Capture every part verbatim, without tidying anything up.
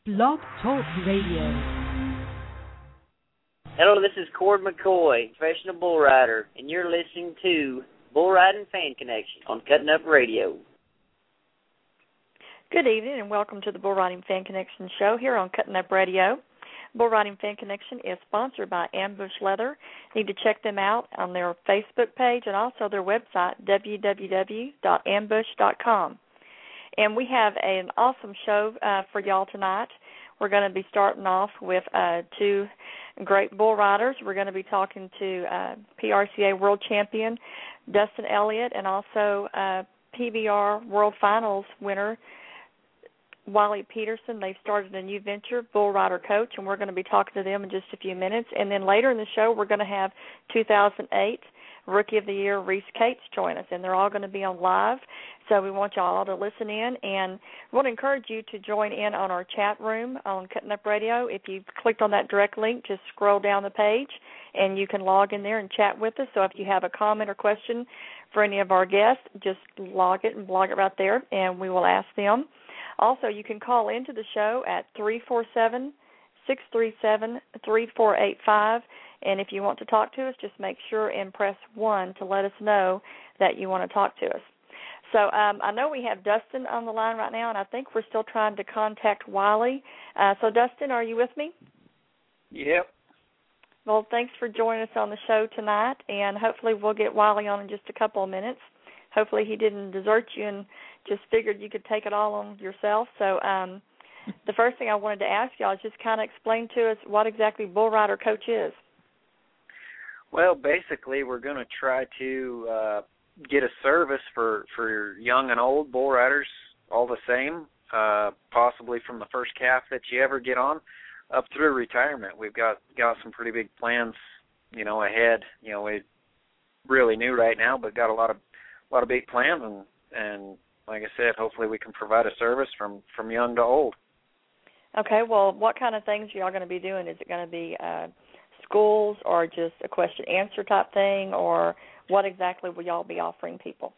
Blog Talk Radio. Hello, this is Cord McCoy, professional bull rider, and you're listening to Bull Riding Fan Connection on Cutting Up Radio. Good evening and welcome to the Bull Riding Fan Connection show here on Cutting Up Radio. Bull Riding Fan Connection is sponsored by Ambush Leather. You need to check them out on their Facebook page and also their website, w w w dot ambush dot com. And we have an awesome show uh, for y'all tonight. We're going to be starting off with uh, two great bull riders. We're going to be talking to uh, P R C A World Champion Dustin Elliott and also uh, P B R World Finals winner Wally Peterson. They've started a new venture, Bull Rider Coach, and we're going to be talking to them in just a few minutes. And then later in the show, we're going to have two thousand eight Rookie of the Year Reese Cates join us, and they're all going to be on live. So we want y'all to listen in, and we want to encourage you to join in on our chat room on Cutting Up Radio. If you've clicked on that direct link, just scroll down the page, and you can log in there and chat with us. So if you have a comment or question for any of our guests, just log it and blog it right there, and we will ask them. Also, you can call into the show at three four seven, six three seven, three four eight five, and if you want to talk to us, just make sure and press one to let us know that you want to talk to us. So um, I know we have Dustin on the line right now, and I think we're still trying to contact Wiley. Uh, so, Dustin, are you with me? Yep. Well, thanks for joining us on the show tonight, and hopefully we'll get Wiley on in just a couple of minutes. Hopefully he didn't desert you and just figured you could take it all on yourself. So um, the first thing I wanted to ask y'all is just kind of explain to us what exactly Bull Rider Coach is. Well, basically we're going to try to uh, get a service for, for young and old bull riders, all the same, uh, possibly from the first calf that you ever get on up through retirement. We've got, got some pretty big plans, you know, ahead. You know, we're really new right now, but got a lot of a lot of big plans, and, and like I said, hopefully we can provide a service from, from young to old. Okay, well, what kind of things are y'all going to be doing? Is it going to be uh, schools or just a question-answer type thing, or what exactly will y'all be offering people?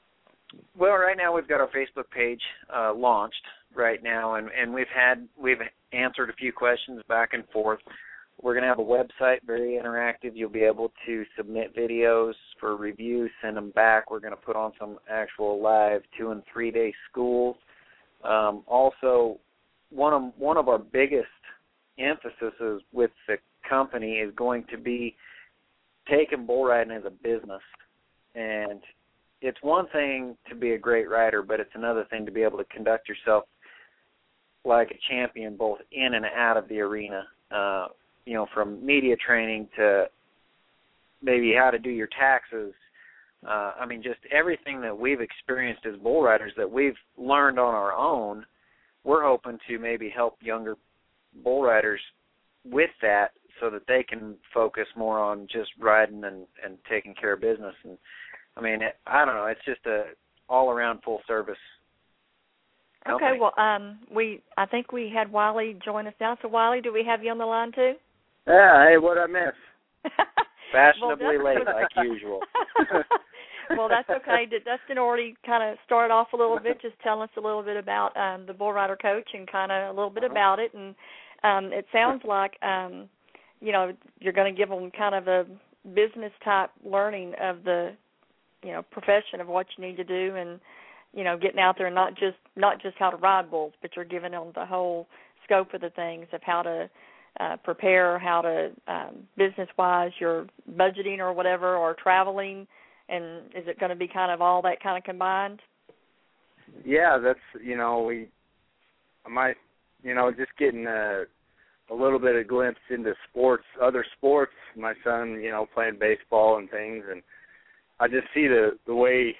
Well, right now we've got our Facebook page uh, launched right now, and, and we've had we've answered a few questions back and forth. We're going to have a website, very interactive. You'll be able to submit videos for review, send them back. We're going to put on some actual live two- and three-day schools. Um, also, one of, one of our biggest emphases with the company is going to be taking bull riding as a business. And it's one thing to be a great rider, but it's another thing to be able to conduct yourself like a champion both in and out of the arena. Uh, you know, from media training to maybe how to do your taxes. Uh, I mean, just everything that we've experienced as bull riders that we've learned on our own, we're hoping to maybe help younger bull riders with that so that they can focus more on just riding and, and taking care of business. And I mean, it, I don't know, it's just a all-around full-service company. Okay, well, um, we I think we had Wiley join us now. So, Wiley, do we have you on the line too? Yeah, hey, what'd I miss? Fashionably well, late, like usual. Well, that's okay. Dustin already kind of started off a little bit, just telling us a little bit about um, the Bull Rider Coach and kind of a little bit about it. And um, it sounds like, um, you know, you're going to give them kind of a business-type learning of the, you know, profession of what you need to do and, you know, getting out there and not just not just how to ride bulls, but you're giving them the whole scope of the things of how to uh, prepare, how to, um, business-wise, your budgeting or whatever, or traveling, and is it going to be kind of all that kind of combined? Yeah, that's, you know, we, I might, you know, just getting a, a little bit of glimpse into sports, other sports, my son, you know, playing baseball and things, and I just see the, the way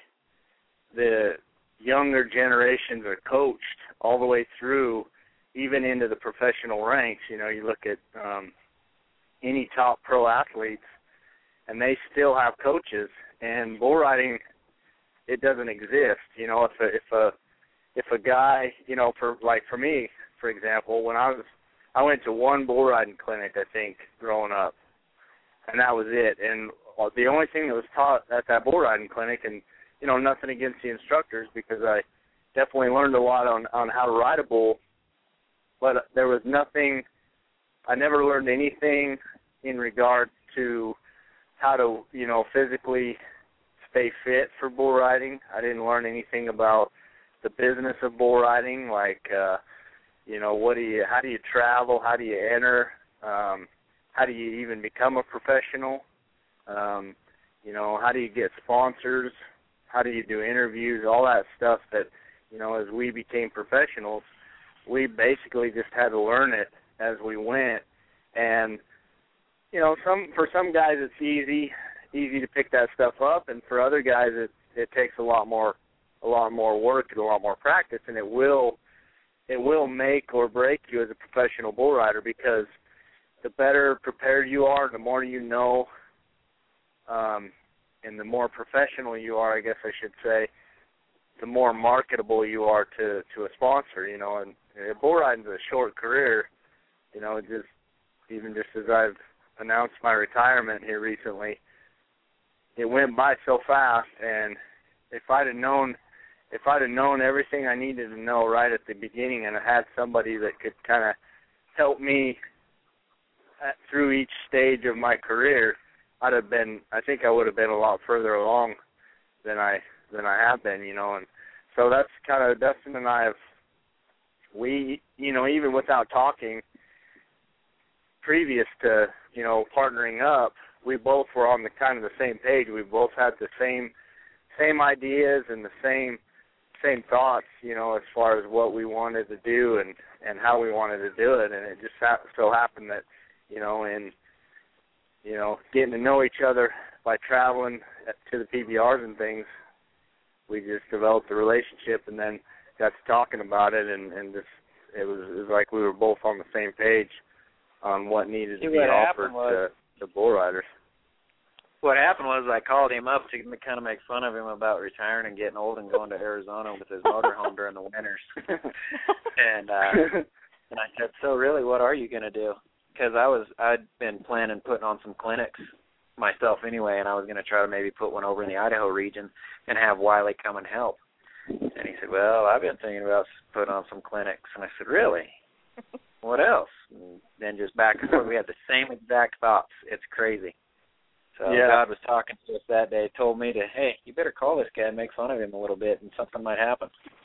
the younger generations are coached all the way through, even into the professional ranks. You know, you look at um, any top pro athletes, and they still have coaches. And bull riding, it doesn't exist. You know, if a if a if a guy, you know, for like for me, for example, when I was, I went to one bull riding clinic, I think, growing up, and that was it. And the only thing that was taught at that bull riding clinic, and you know, nothing against the instructors, because I definitely learned a lot on, on how to ride a bull, but there was nothing. I never learned anything in regards to how to, you know, physically stay fit for bull riding. I didn't learn anything about the business of bull riding, like, uh, you know, what do you, how do you travel, how do you enter, um, how do you even become a professional, um, you know, how do you get sponsors, how do you do interviews, all that stuff that, you know, as we became professionals, we basically just had to learn it as we went. And, you know, some for some guys it's easy, easy to pick that stuff up, and for other guys it it takes a lot more a lot more work and a lot more practice, and it will it will make or break you as a professional bull rider, because the better prepared you are, the more you know, um, and the more professional you are, I guess I should say, the more marketable you are to, to a sponsor, you know. And, and bull riding is a short career, you know. Just even just as I've announced my retirement here recently, it went by so fast. And if I'd have known, if I'd have known everything I needed to know right at the beginning, and I had somebody that could kind of help me at, through each stage of my career, I'd have been. I think I would have been a lot further along than I than I have been, you know. And so that's kind of Dustin and I have. We, you know, even without talking, previous to, you know, partnering up, we both were on the kind of the same page. We both had the same same ideas and the same same thoughts, you know, as far as what we wanted to do and, and how we wanted to do it. And it just ha- so happened that, you know, in, you know, getting to know each other by traveling to the P B Rs and things, we just developed a relationship and then got to talking about it, and, and just it was, it was like we were both on the same page on what needed See, to be offered was, to, to bull riders. What happened was I called him up to kind of make fun of him about retiring and getting old and going to Arizona with his motorhome during the winters. and uh, and I said, so really, what are you going to do? Because I was I'd been planning putting on some clinics myself anyway, and I was going to try to maybe put one over in the Idaho region and have Wiley come and help. And he said, well, I've been thinking about putting on some clinics. And I said, really? What else? And then just back and forth, we had the same exact thoughts. It's crazy. So yeah. God was talking to us that day, told me to, hey, you better call this guy and make fun of him a little bit, and something might happen.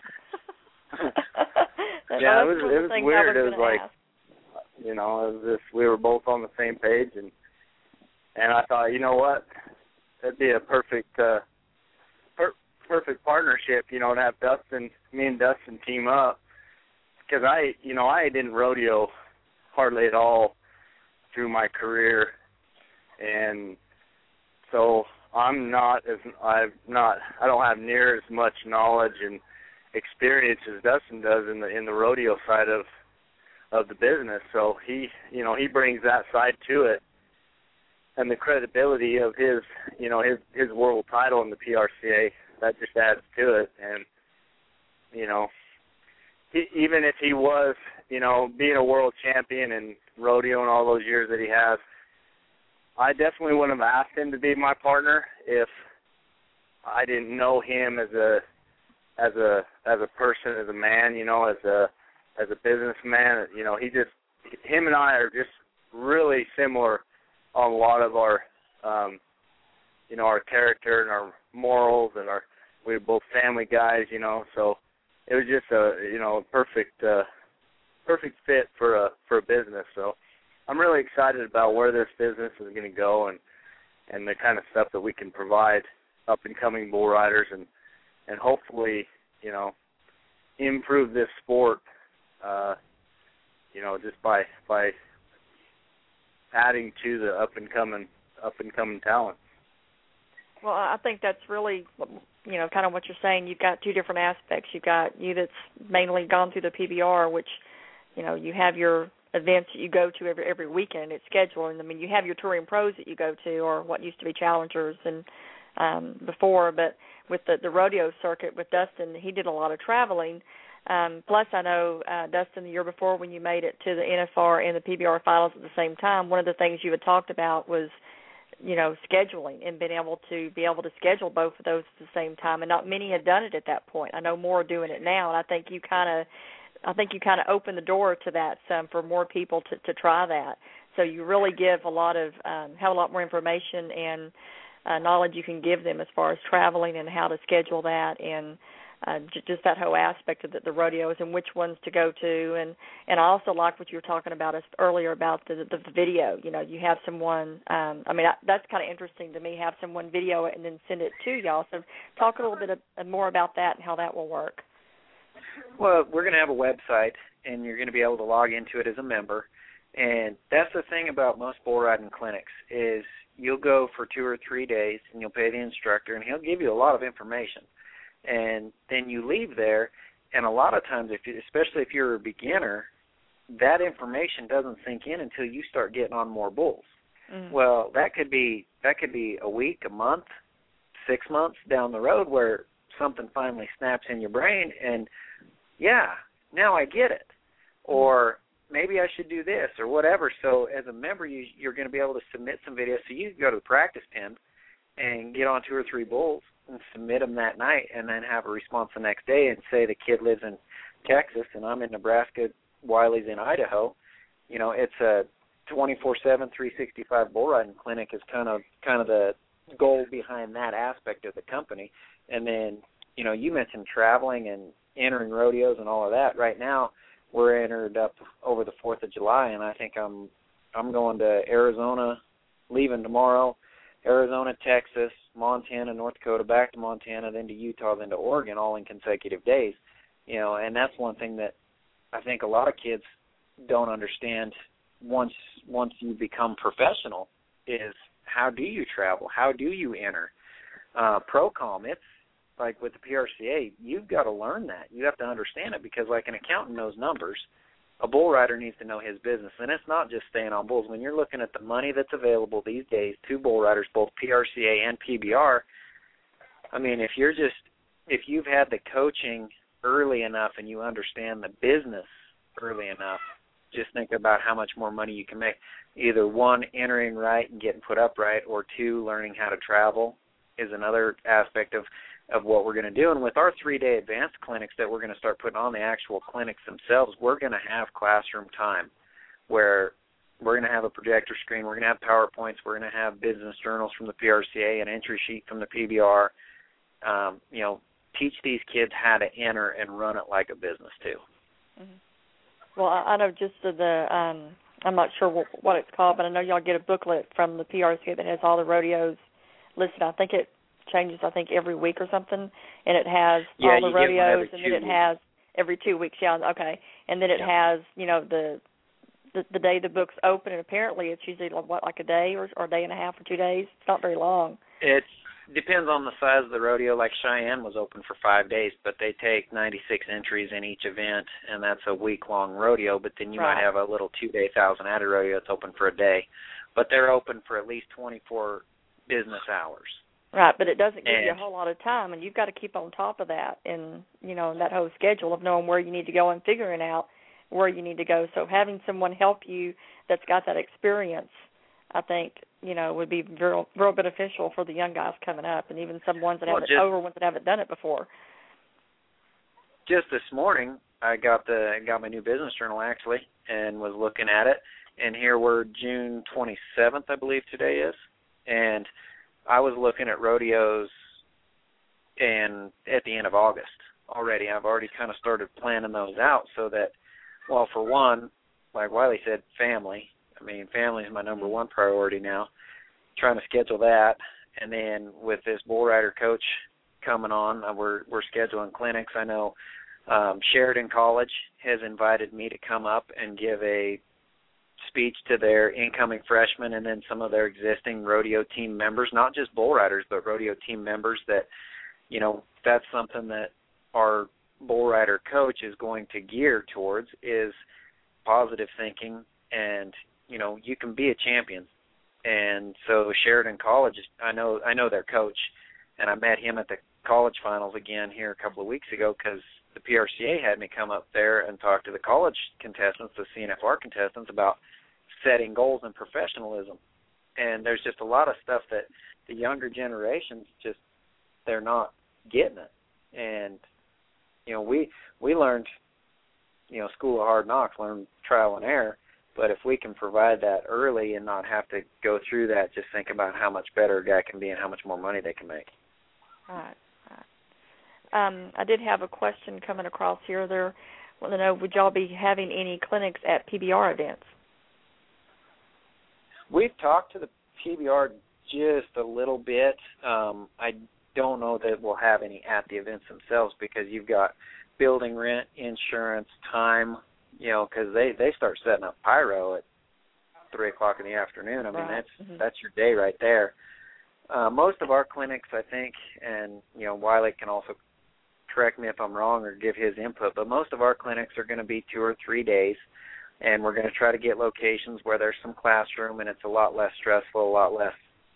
yeah, it was, it was weird. Was it was like, ask. you know, it was just, we were both on the same page, and and I thought, you know what, that'd be a perfect, uh, per- perfect partnership, you know, to have Dustin, me and Dustin team up, because I, you know, I didn't rodeo hardly at all through my career, and so I'm not as I've not I don't have near as much knowledge and experience as Dustin does in the in the rodeo side of of the business. So he, you know, he brings that side to it, and the credibility of his, you know, his his world title in the P R C A, that just adds to it. And you know, he, even if he was, you know, being a world champion and rodeo and all those years that he has, I definitely wouldn't have asked him to be my partner if I didn't know him as a as a as a person, as a man, you know, as a as a businessman. You know, he just him and I are just really similar on a lot of our um, you know, our character and our morals, and our we're both family guys, you know, so it was just a you know perfect uh, perfect fit for a for a business. So I'm really excited about where this business is going to go, and, and the kind of stuff that we can provide up-and-coming bull riders, and, and hopefully, you know, improve this sport, uh, you know, just by by adding to the up-and-coming up-and-coming talent. Well, I think that's really, you know, kind of what you're saying. You've got two different aspects. You've got you that's mainly gone through the P B R, which, you know, you have your events that you go to every every weekend. It's scheduled, and I mean, you have your touring pros that you go to, or what used to be challengers and um, before. But with the, the rodeo circuit with Dustin, he did a lot of traveling. Um, plus, I know uh, Dustin, the year before when you made it to the N F R and the P B R finals at the same time, one of the things you had talked about was, you know, scheduling and being able to be able to schedule both of those at the same time. And not many had done it at that point. I know more are doing it now, and I think you kind of I think you kind of open the door to that some for more people to, to try that. So you really give a lot of, um, have a lot more information and uh, knowledge you can give them as far as traveling and how to schedule that and uh, j- just that whole aspect of the, the rodeos and which ones to go to. And, and I also like what you were talking about us earlier about the, the, the video. You know, you have someone, um, I mean, I, that's kind of interesting to me, have someone video it and then send it to y'all. So talk a little bit of, more about that and how that will work. Well, we're going to have a website, and you're going to be able to log into it as a member. And that's the thing about most bull riding clinics is you'll go for two or three days, and you'll pay the instructor, and he'll give you a lot of information. And then you leave there, and a lot of times, if you, especially if you're a beginner, that information doesn't sink in until you start getting on more bulls. Mm. Well, that could be that could be a week, a month, six months down the road where something finally snaps in your brain, and yeah, now I get it. Or maybe I should do this or whatever. So as a member, you, you're going to be able to submit some videos. So you can go to the practice pen and get on two or three bulls and submit them that night and then have a response the next day and say the kid lives in Texas and I'm in Nebraska, Wiley's in Idaho. You know, it's a twenty-four seven, three sixty-five bull riding clinic is kind of kind of the goal behind that aspect of the company. And then, you know, you mentioned traveling and entering rodeos and all of that. Right now, we're entered up over the fourth of July, and I think I'm I'm going to Arizona, leaving tomorrow, Arizona, Texas, Montana, North Dakota, back to Montana, then to Utah, then to Oregon, all in consecutive days. You know, and that's one thing that I think a lot of kids don't understand once once you become professional is how do you travel? How do you enter? Uh, Procom, it's like with the P R C A, you've got to learn that. You have to understand it because like an accountant knows numbers, a bull rider needs to know his business. And it's not just staying on bulls. When you're looking at the money that's available these days to bull riders, both P R C A and P B R, I mean, if you're just, if you've had the coaching early enough and you understand the business early enough, just think about how much more money you can make. Either one, entering right and getting put up right, or two, learning how to travel is another aspect of of what we're going to do. And with our three-day advanced clinics that we're going to start putting on, the actual clinics themselves, we're going to have classroom time where we're going to have a projector screen, we're going to have PowerPoints, we're going to have business journals from the P R C A, an entry sheet from the P B R, um, you know, teach these kids how to enter and run it like a business too. Mm-hmm. Well, I know just the, um, I'm not sure what, what it's called, but I know y'all get a booklet from the P R C A that has all the rodeos listed. I think it changes, I think, every week or something, and it has yeah, all the rodeos, and then it weeks. has every two weeks, yeah, okay, and then it yeah. has, you know, the, the the day the book's open, and apparently it's usually, what, like a day or, or a day and a half or two days? It's not very long. It depends on the size of the rodeo. Like Cheyenne was open for five days, but they take ninety-six entries in each event, and that's a week-long rodeo, but then you right. might have a little two-day Thousand Adder rodeo that's open for a day, but they're open for at least twenty-four business hours. Right, but it doesn't give and, you a whole lot of time, and you've got to keep on top of that and, you know, that whole schedule of knowing where you need to go and figuring out where you need to go. So having someone help you that's got that experience, I think, you know, would be real, real beneficial for the young guys coming up and even some ones that well, haven't, just, over ones that haven't done it before. Just this morning, I got the got my new business journal, actually, and was looking at it, and here we're June twenty-seventh, I believe today is, and I was looking at rodeos and at the end of August already. I've already kind of started planning those out so that, well, for one, like Wiley said, family. I mean, family is my number one priority now, trying to schedule that. And then with this bull rider coach coming on, we're we're scheduling clinics. I know um, Sheridan College has invited me to come up and give a speech to their incoming freshmen and then some of their existing rodeo team members, not just bull riders, but rodeo team members that, you know, that's something that our bull rider coach is going to gear towards is positive thinking and, you know, you can be a champion. And so Sheridan College, I know I know their coach, and I met him at the college finals again here a couple of weeks ago because the P R C A had me come up there and talk to the college contestants, the C N F R contestants, about setting goals and professionalism. And there's just a lot of stuff that the younger generations just, they're not getting it. And, you know, we we learned you know, school of hard knocks, learn trial and error. But if we can provide that early and not have to go through that, just think about how much better a guy can be and how much more money they can make. Right. right. Um, I did have a question coming across here. There, I want to know, would y'all be having any clinics at P B R events? We've talked to the P B R just a little bit. Um, I don't know that we'll have any at the events themselves because you've got building rent, insurance, time, you know, because they, they start setting up pyro at three o'clock in the afternoon. I mean, right. that's mm-hmm. that's your day right there. Uh, most of our clinics, I think, and, you know, Wiley can also correct me if I'm wrong or give his input, but most of our clinics are going to be two or three days, and we're going to try to get locations where there's some classroom and it's a lot less stressful, a lot less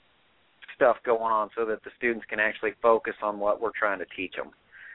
stuff going on so that the students can actually focus on what we're trying to teach them.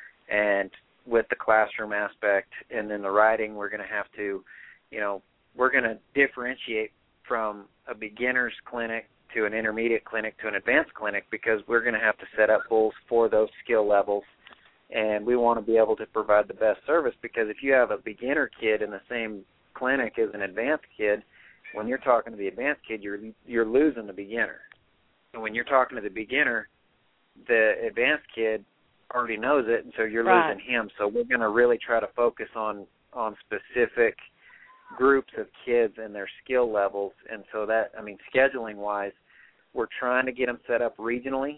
And with the classroom aspect and then the writing, we're going to have to, you know, we're going to differentiate from a beginner's clinic to an intermediate clinic to an advanced clinic because we're going to have to set up bulls for those skill levels, and we want to be able to provide the best service because if you have a beginner kid in the same clinic as an advanced kid, when you're talking to the advanced kid, you're you're losing the beginner. And when you're talking to the beginner, the advanced kid already knows it, and so you're right. losing him. So we're going to really try to focus on, on specific groups of kids and their skill levels. And so that, I mean, scheduling-wise, we're trying to get them set up regionally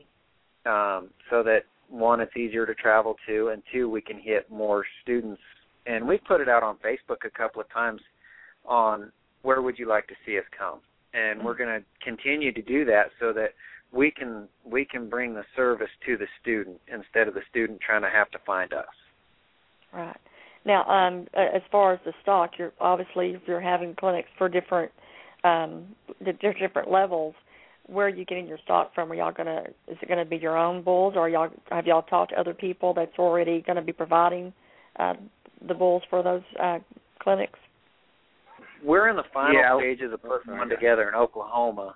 um, so that, one, it's easier to travel to, and two, we can hit more students. And we've put it out on Facebook a couple of times on where would you like to see us come. And we're going to continue to do that so that we can we can bring the service to the student instead of the student trying to have to find us. Right. Now, um, as far as the stock, you're obviously if you're having clinics for different um, the different levels, where are you getting your stock from? Are y'all gonna is it gonna be your own bulls, or are y'all have y'all talked to other people that's already going to be providing uh, the bulls for those uh, clinics? We're in the final yeah. stages of putting one together in Oklahoma.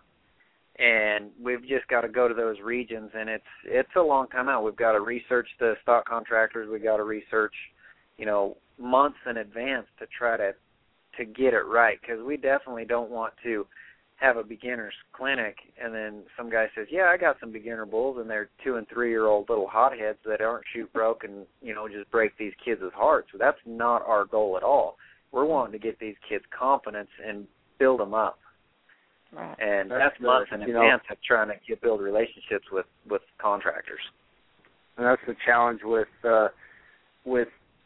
And we've just got to go to those regions, and it's it's a long time out. We've got to research the stock contractors. We've got to research, you know, months in advance to try to to get it right, because we definitely don't want to have a beginner's clinic and then some guy says, yeah, I got some beginner bulls, and they're two- and three-year-old little hotheads that aren't shoot broke and, you know, just break these kids' hearts. So that's not our goal at all. We're wanting to get these kids confidence and build them up. Right. And that's, that's months the, in you advance know, of trying to get, build relationships with, with contractors. And that's the challenge with uh, with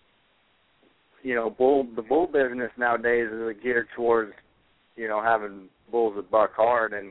you know bull the bull business nowadays is geared towards you know having bulls that buck hard, and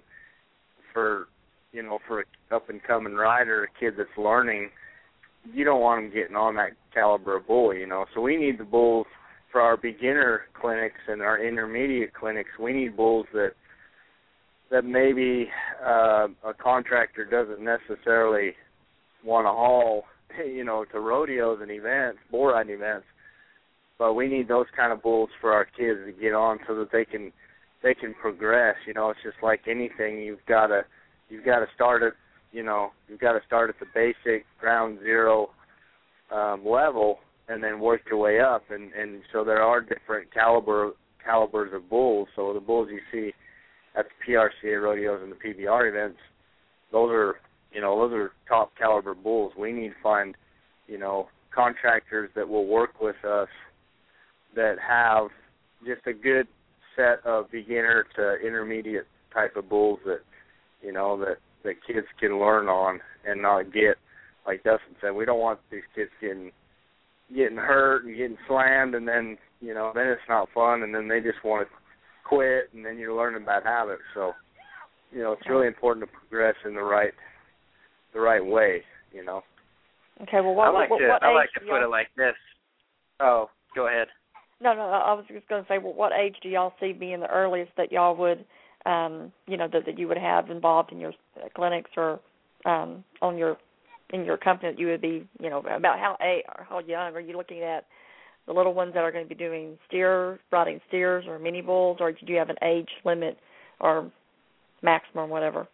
for you know for an up and coming rider, a kid that's learning, you don't want them getting on that caliber of bull, you know. So we need the bulls for our beginner clinics and our intermediate clinics. We need bulls that. that maybe uh, a contractor doesn't necessarily want to haul, you know, to rodeos and events, bull riding events, but we need those kind of bulls for our kids to get on so that they can they can progress. You know, it's just like anything. You've got to you've got to start at you know you've got to start at the basic ground zero um, level and then work your way up. And, and so there are different caliber calibers of bulls. So the bulls you see at the P R C A rodeos and the P B R events, those are, you know, those are top caliber bulls. We need to find, you know, contractors that will work with us that have just a good set of beginner to intermediate type of bulls that, you know, that, that kids can learn on and not get, like Dustin said, we don't want these kids getting getting hurt and getting slammed, and then, you know, then it's not fun, and then they just want to quit, and then you're learning bad habits. So, you know, it's really important to progress in the right the right way, you know. Okay, well, what, I like what, to, what I age like to do put y'all... it like this. Oh, go ahead. No, no, I was just going to say, well, what age do y'all see being the earliest that y'all would, um, you know, that, that you would have involved in your clinics or um, on your in your company that you would be, you know, about how a or how young are you looking at? The little ones that are going to be doing steer, riding steers or mini bulls, or do you have an age limit or maximum, whatever?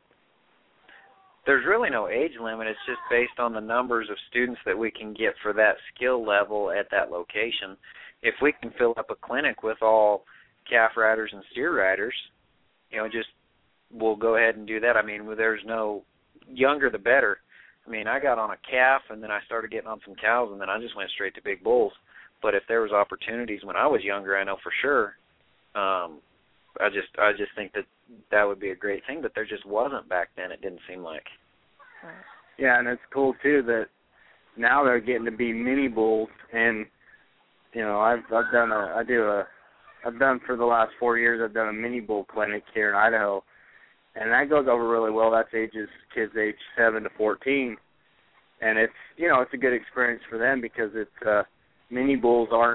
There's really no age limit. It's just based on the numbers of students that we can get for that skill level at that location. if we can fill up a clinic with all calf riders and steer riders, you know, just we'll go ahead and do that. I mean, there's no younger the better. I mean, I got on a calf, and then I started getting on some cows, and then I just went straight to big bulls. But if there was opportunities when I was younger, I know for sure. Um, I just I just think that that would be a great thing, but there just wasn't back then. It didn't seem like. Yeah, and it's cool too that now they're getting to be mini bulls, and you know I've I've done a I do a I've done for the last four years I've done a mini bull clinic here in Idaho, and that goes over really well. That's ages kids age seven to fourteen, and it's you know it's a good experience for them because it's uh, mini bulls aren't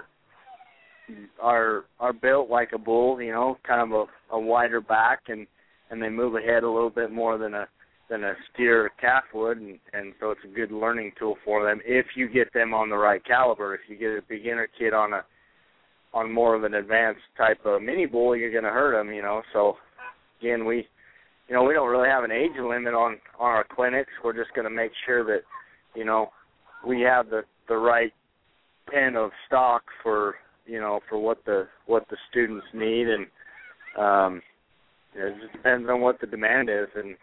are are built like a bull, you know, kind of a, a wider back, and, and they move ahead a little bit more than a than a steer or calf would, and, and so it's a good learning tool for them if you get them on the right caliber. If you get a beginner kid on a on more of an advanced type of mini bull, you're going to hurt them, you know. So again, we you know we don't really have an age limit on, on our clinics. We're just going to make sure that you know we have the, the right pen of stock for you know, for what the what the students need, and um, it just depends on what the demand is, and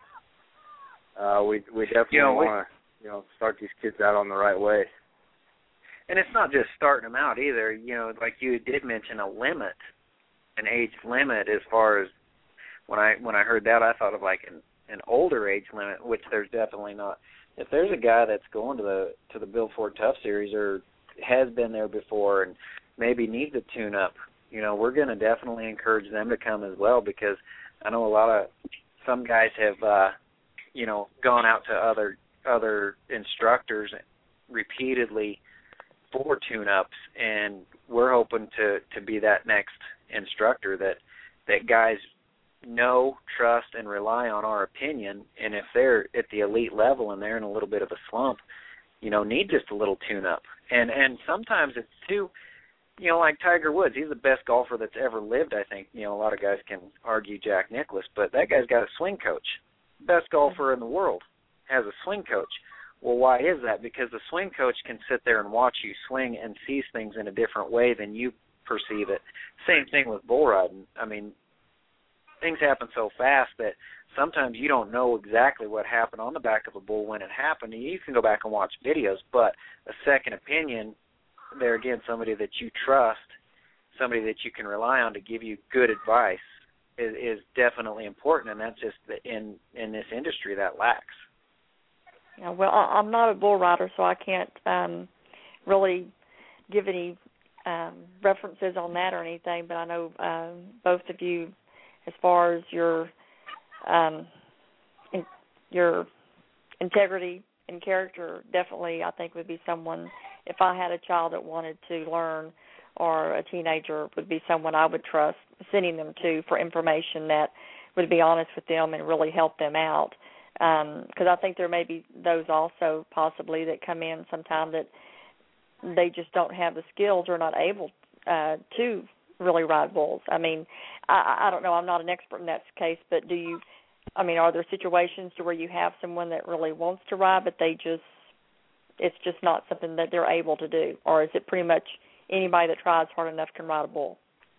uh, we we definitely you know, want to you know start these kids out on the right way. And it's not just starting them out either. You know, like you did mention a limit, an age limit. As far as when I when I heard that, I thought of like an an older age limit, which there's definitely not. If there's a guy that's going to the to the Bill Ford Tough Series or has been there before and maybe needs a tune-up, you know, we're going to definitely encourage them to come as well, because I know a lot of, some guys have, uh, you know, gone out to other other instructors repeatedly for tune-ups, and we're hoping to, to be that next instructor that, that guys know, trust, and rely on our opinion, and if they're at the elite level and they're in a little bit of a slump, you know, need just a little tune-up. And, and sometimes it's too... You know, like Tiger Woods, he's the best golfer that's ever lived, I think. You know, a lot of guys can argue Jack Nicklaus, but that guy's got a swing coach. Best golfer in the world has a swing coach. Well, why is that? Because the swing coach can sit there and watch you swing and sees things in a different way than you perceive it. Same thing with bull riding. I mean, things happen so fast that sometimes you don't know exactly what happened on the back of a bull when it happened. And you can go back and watch videos, but a second opinion, there again, somebody that you trust, somebody that you can rely on to give you good advice is, is definitely important, and that's just the, in in this industry that lacks. Yeah, well, I'm not a bull rider, so I can't um, really give any um, references on that or anything, but I know um, both of you, as far as your um, in, your integrity and character, definitely I think would be someone. If I had a child that wanted to learn, or a teenager, would be someone I would trust sending them to for information that would be honest with them and really help them out. Because um, I think there may be those also possibly that come in sometime that they just don't have the skills or not able uh, to really ride bulls. I mean, I, I don't know. I'm not an expert in that case, but do you, I mean, are there situations to where you have someone that really wants to ride, but they just, it's just not something that they're able to do? Or is it pretty much anybody that tries hard enough can ride a bull?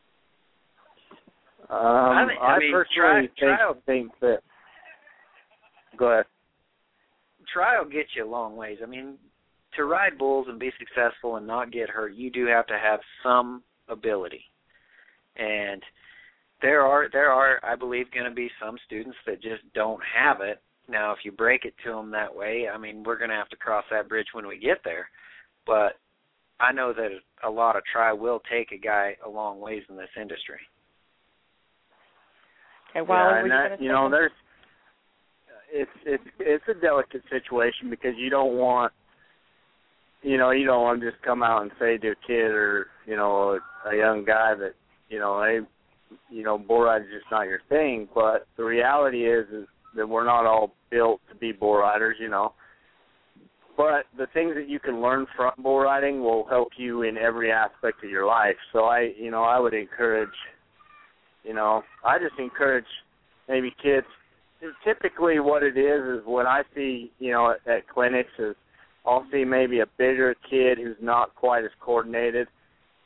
Um, I, mean, I, I mean, personally try, think, think that... Go ahead. Try will get you a long ways. I mean, to ride bulls and be successful and not get hurt, you do have to have some ability. And there are, there are, I believe, going to be some students that just don't have it. Now, if you break it to them that way, I mean, we're going to have to cross that bridge when we get there. But I know that a lot of try will take a guy a long ways in this industry. Okay, well, yeah, and that, you know, there's it's it's it's a delicate situation because you don't want, you know, you don't want to just come out and say to a kid or you know a, a young guy that you know hey, you know bull riding is just not your thing. But the reality is is that we're not all built to be bull riders, you know. But the things that you can learn from bull riding will help you in every aspect of your life. So I, you know, I would encourage, you know, I just encourage maybe kids. Typically what it is is when I see, you know, at, at clinics is I'll see maybe a bigger kid who's not quite as coordinated,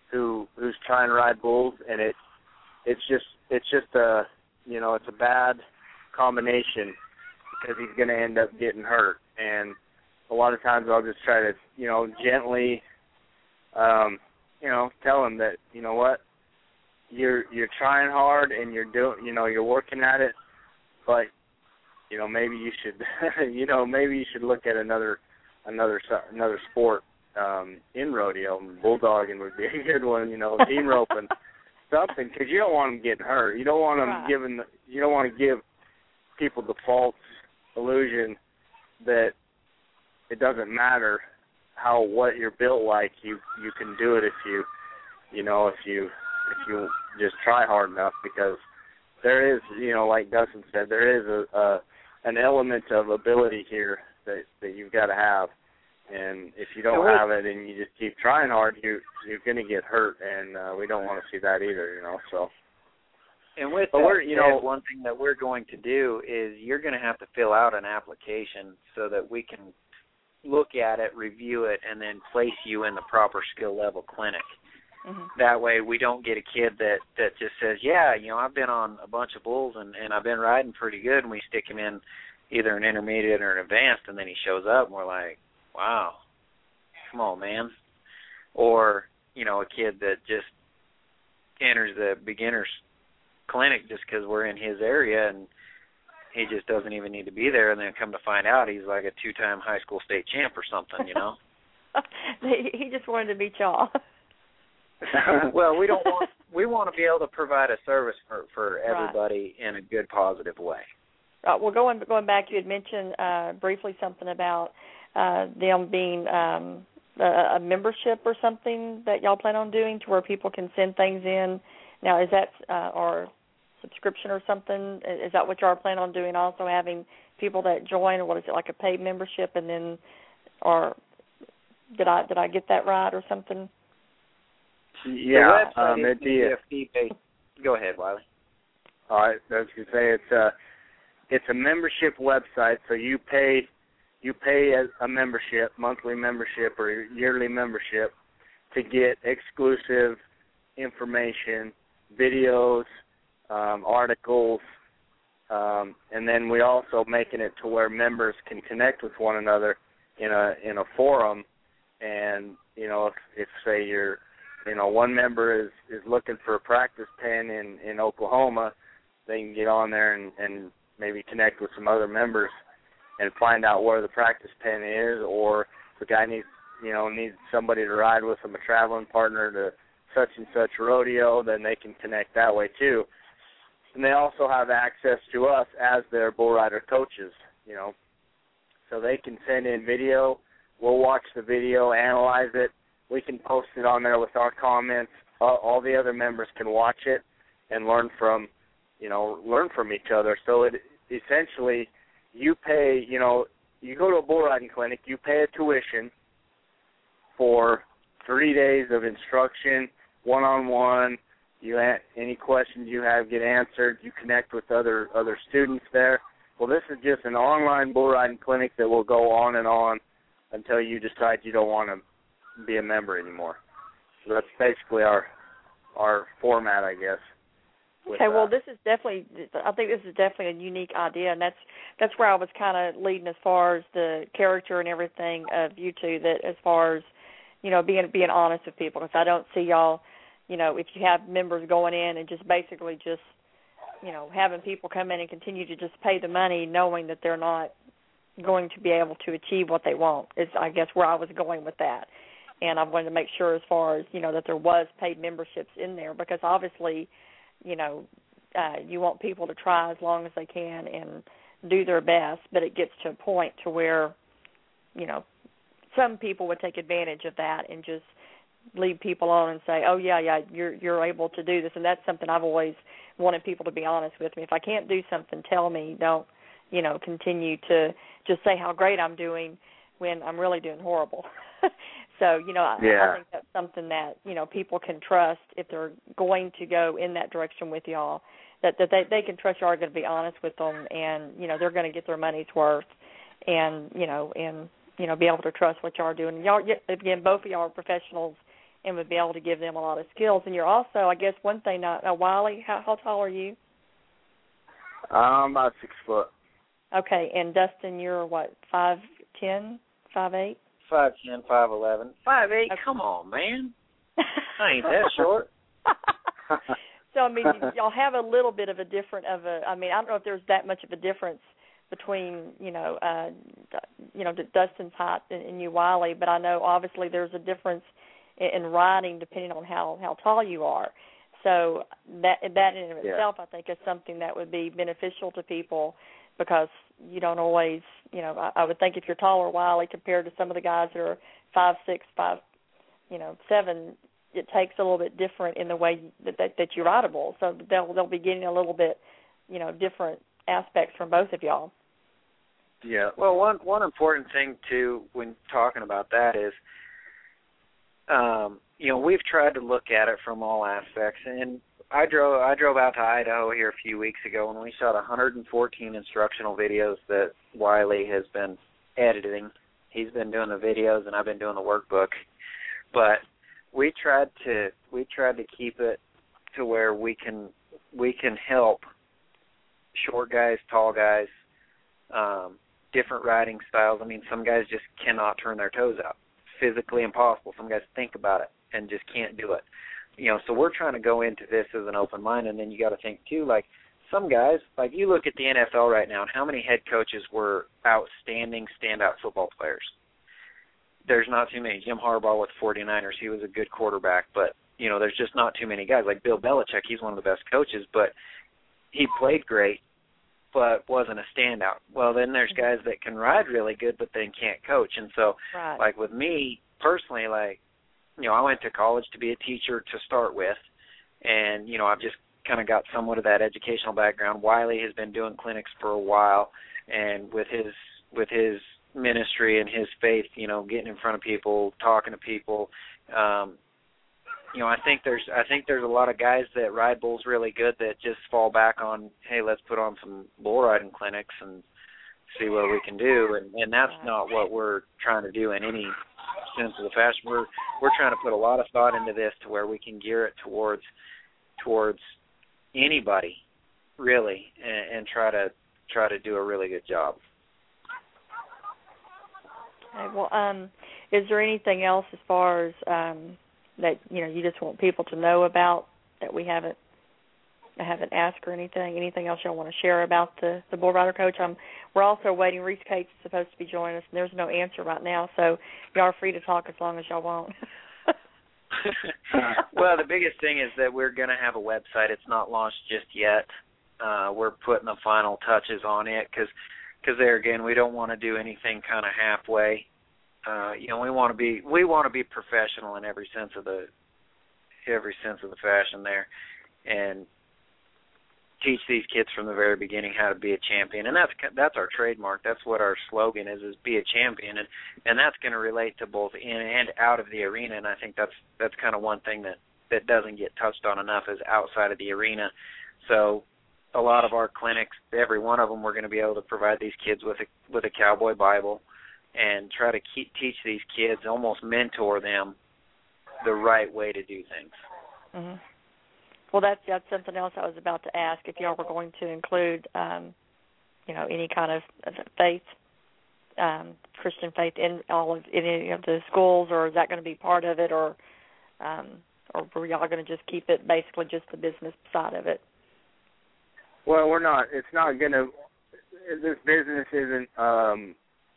who who's trying to ride bulls, and it it's just it's just a you know it's a bad combination because he's going to end up getting hurt. And a lot of times I'll just try to you know gently um, you know tell him that you know what you're you're trying hard and you're doing you know you're working at it, but you know maybe you should you know maybe you should look at another another another sport. Um, in rodeo, bulldogging would be a good one, you know, team roping, something, because you don't want them getting hurt. You don't want them right. giving, you don't want to give people the false illusion that it doesn't matter how what you're built like. You you can do it if you, you know, if you if you just try hard enough. Because there is, you know, like Dustin said, there is a, a an element of ability here that that you've got to have. And if you don't have it and you just keep trying hard, you, you're going to get hurt, and uh, we don't want to see that either, you know. So, and with but that, we're, you Ted, know, one thing that we're going to do is you're going to have to fill out an application so that we can look at it, review it, and then place you in the proper skill level clinic. Mm-hmm. That way we don't get a kid that, that just says, yeah, you know, I've been on a bunch of bulls and, and I've been riding pretty good, and we stick him in either an intermediate or an advanced, and then he shows up and we're like, wow, come on, man. Or, you know, a kid that just enters the beginner's clinic just because we're in his area and he just doesn't even need to be there, and then come to find out he's like a two-time high school state champ or something, you know? He just wanted to beat y'all. Well, we don't want we want to be able to provide a service for, for everybody right. in a good, positive way. Right. Well, going going back, you had mentioned uh, briefly something about Uh, them being um, a, a membership or something that y'all plan on doing, to where people can send things in. Now, is that uh, or subscription or something? Is that what y'all are planning on doing? Also, having people that join, or what is it, like a paid membership, and then, or did I did I get that right or something? Yeah, um, it'd be a, go ahead, Wiley. All right, I was gonna say it's a it's a membership website, so you pay. You pay a, a membership, monthly membership or yearly membership, to get exclusive information, videos, um, articles, um, and then we also making it to where members can connect with one another in a in a forum. And you know, if, if say you're, you know, one member is, is looking for a practice pen in, in Oklahoma, they can get on there and, and maybe connect with some other members and find out where the practice pen is, or if the guy needs, you know, needs somebody to ride with him, a traveling partner to such and such rodeo, then they can connect that way too. And they also have access to us as their bull rider coaches, you know. So they can send in video, we'll watch the video, analyze it, we can post it on there with our comments. All, all the other members can watch it and learn from, you know, learn from each other. So it essentially, you pay, you know, you go to a bull riding clinic, you pay a tuition for three days of instruction, one-on-one. You ha- any questions you have get answered. You connect with other other students there. Well, this is just an online bull riding clinic that will go on and on until you decide you don't want to be a member anymore. So that's basically our our format, I guess. Okay, well, this is definitely, I think this is definitely a unique idea, and that's that's where I was kind of leading as far as the character and everything of you two, that as far as, you know, being being honest with people, because I don't see y'all, you know, if you have members going in and just basically just, you know, having people come in and continue to just pay the money knowing that they're not going to be able to achieve what they want, is, I guess, where I was going with that. And I wanted to make sure as far as, you know, that there was paid memberships in there, because obviously, you know, uh, you want people to try as long as they can and do their best, but it gets to a point to where, you know, some people would take advantage of that and just leave people on and say, oh, yeah, yeah, you're you're able to do this. And that's something I've always wanted people to be honest with me. If I can't do something, tell me. Don't, you know, continue to just say how great I'm doing when I'm really doing horrible. So, you know, yeah. I, I think that's something that, you know, people can trust if they're going to go in that direction with y'all, that, that they, they can trust y'all are going to be honest with them, and, you know, they're going to get their money's worth, and, you know, and, you know, be able to trust what y'all are doing. Y'all, again, both of y'all are professionals and would be able to give them a lot of skills. And you're also, I guess, one thing. Now, now Wiley, how, how tall are you? I'm about six foot. Okay, and Dustin, you're what, five ten, five eight? Five ten, five eleven, five eight. Okay. Come on, man. I ain't that short. So I mean, y'all have a little bit of a different of a. I mean, I don't know if there's that much of a difference between you know, uh, you know, Dustin's height and, and you, Wiley. But I know obviously there's a difference in, in riding depending on how, how tall you are. So that that in and of yeah. itself, I think, is something that would be beneficial to people because you don't always, you know, I, I would think if you're taller, Wiley, compared to some of the guys that are five six, five, you know, seven, it takes a little bit different in the way that that, that you rideable. So they'll they'll be getting a little bit, you know, different aspects from both of y'all. Yeah. Well, one one important thing too when talking about that is, um, you know, we've tried to look at it from all aspects. And I drove I drove out to Idaho here a few weeks ago, and we shot one hundred fourteen instructional videos that Wiley has been editing. He's been doing the videos, and I've been doing the workbook. But we tried to we tried to keep it to where we can we can help short guys, tall guys, um, different riding styles. I mean, some guys just cannot turn their toes out. Physically impossible. Some guys think about it and just can't do it. You know, so we're trying to go into this as an open mind, and then you got to think too, like some guys, like you look at the N F L right now, and how many head coaches were outstanding standout football players? There's not too many. Jim Harbaugh with the forty-niners, he was a good quarterback, but you know, there's just not too many guys. Like Bill Belichick, he's one of the best coaches, but he played great, but wasn't a standout. Well, then there's guys that can ride really good, but then can't coach. And so, right. like with me personally, like, you know, I went to college to be a teacher to start with, and, you know, I've just kind of got somewhat of that educational background. Wiley has been doing clinics for a while, and with his with his ministry and his faith, you know, getting in front of people, talking to people, um, you know, I think there's I think there's a lot of guys that ride bulls really good that just fall back on, hey, let's put on some bull riding clinics and see what we can do, and, and that's not what we're trying to do in any sense of the fashion. We're we're trying to put a lot of thought into this to where we can gear it towards towards anybody, really, and, and try to try to do a really good job. Okay, well, um, is there anything else as far as um, that you know you just want people to know about that we haven't haven't asked or anything? Anything else y'all want to share about the the bull rider coach? Um, we're also waiting. Reese Cates is supposed to be joining us, and there's no answer right now, so y'all are free to talk as long as y'all want. Well, the biggest thing is that we're going to have a website. It's not launched just yet. Uh, we're putting the final touches on it because, because there again, we don't want to do anything kind of halfway. Uh, you know, we want to be we want to be professional in every sense of the every sense of the fashion there, and teach these kids from the very beginning how to be a champion. And that's that's our trademark. That's what our slogan is: is be a champion. And and that's going to relate to both in and out of the arena. And I think that's that's kind of one thing that that doesn't get touched on enough is outside of the arena. So a lot of our clinics, every one of them, we're going to be able to provide these kids with a with a cowboy Bible and try to keep, teach these kids, almost mentor them the right way to do things. Mm-hmm. Well, that's that's something else I was about to ask, if y'all were going to include, um, you know, any kind of faith, um, Christian faith in all of in any of the schools, or is that going to be part of it, or um, or were y'all going to just keep it basically just the business side of it? Well, we're not. It's not going to. This business isn't um,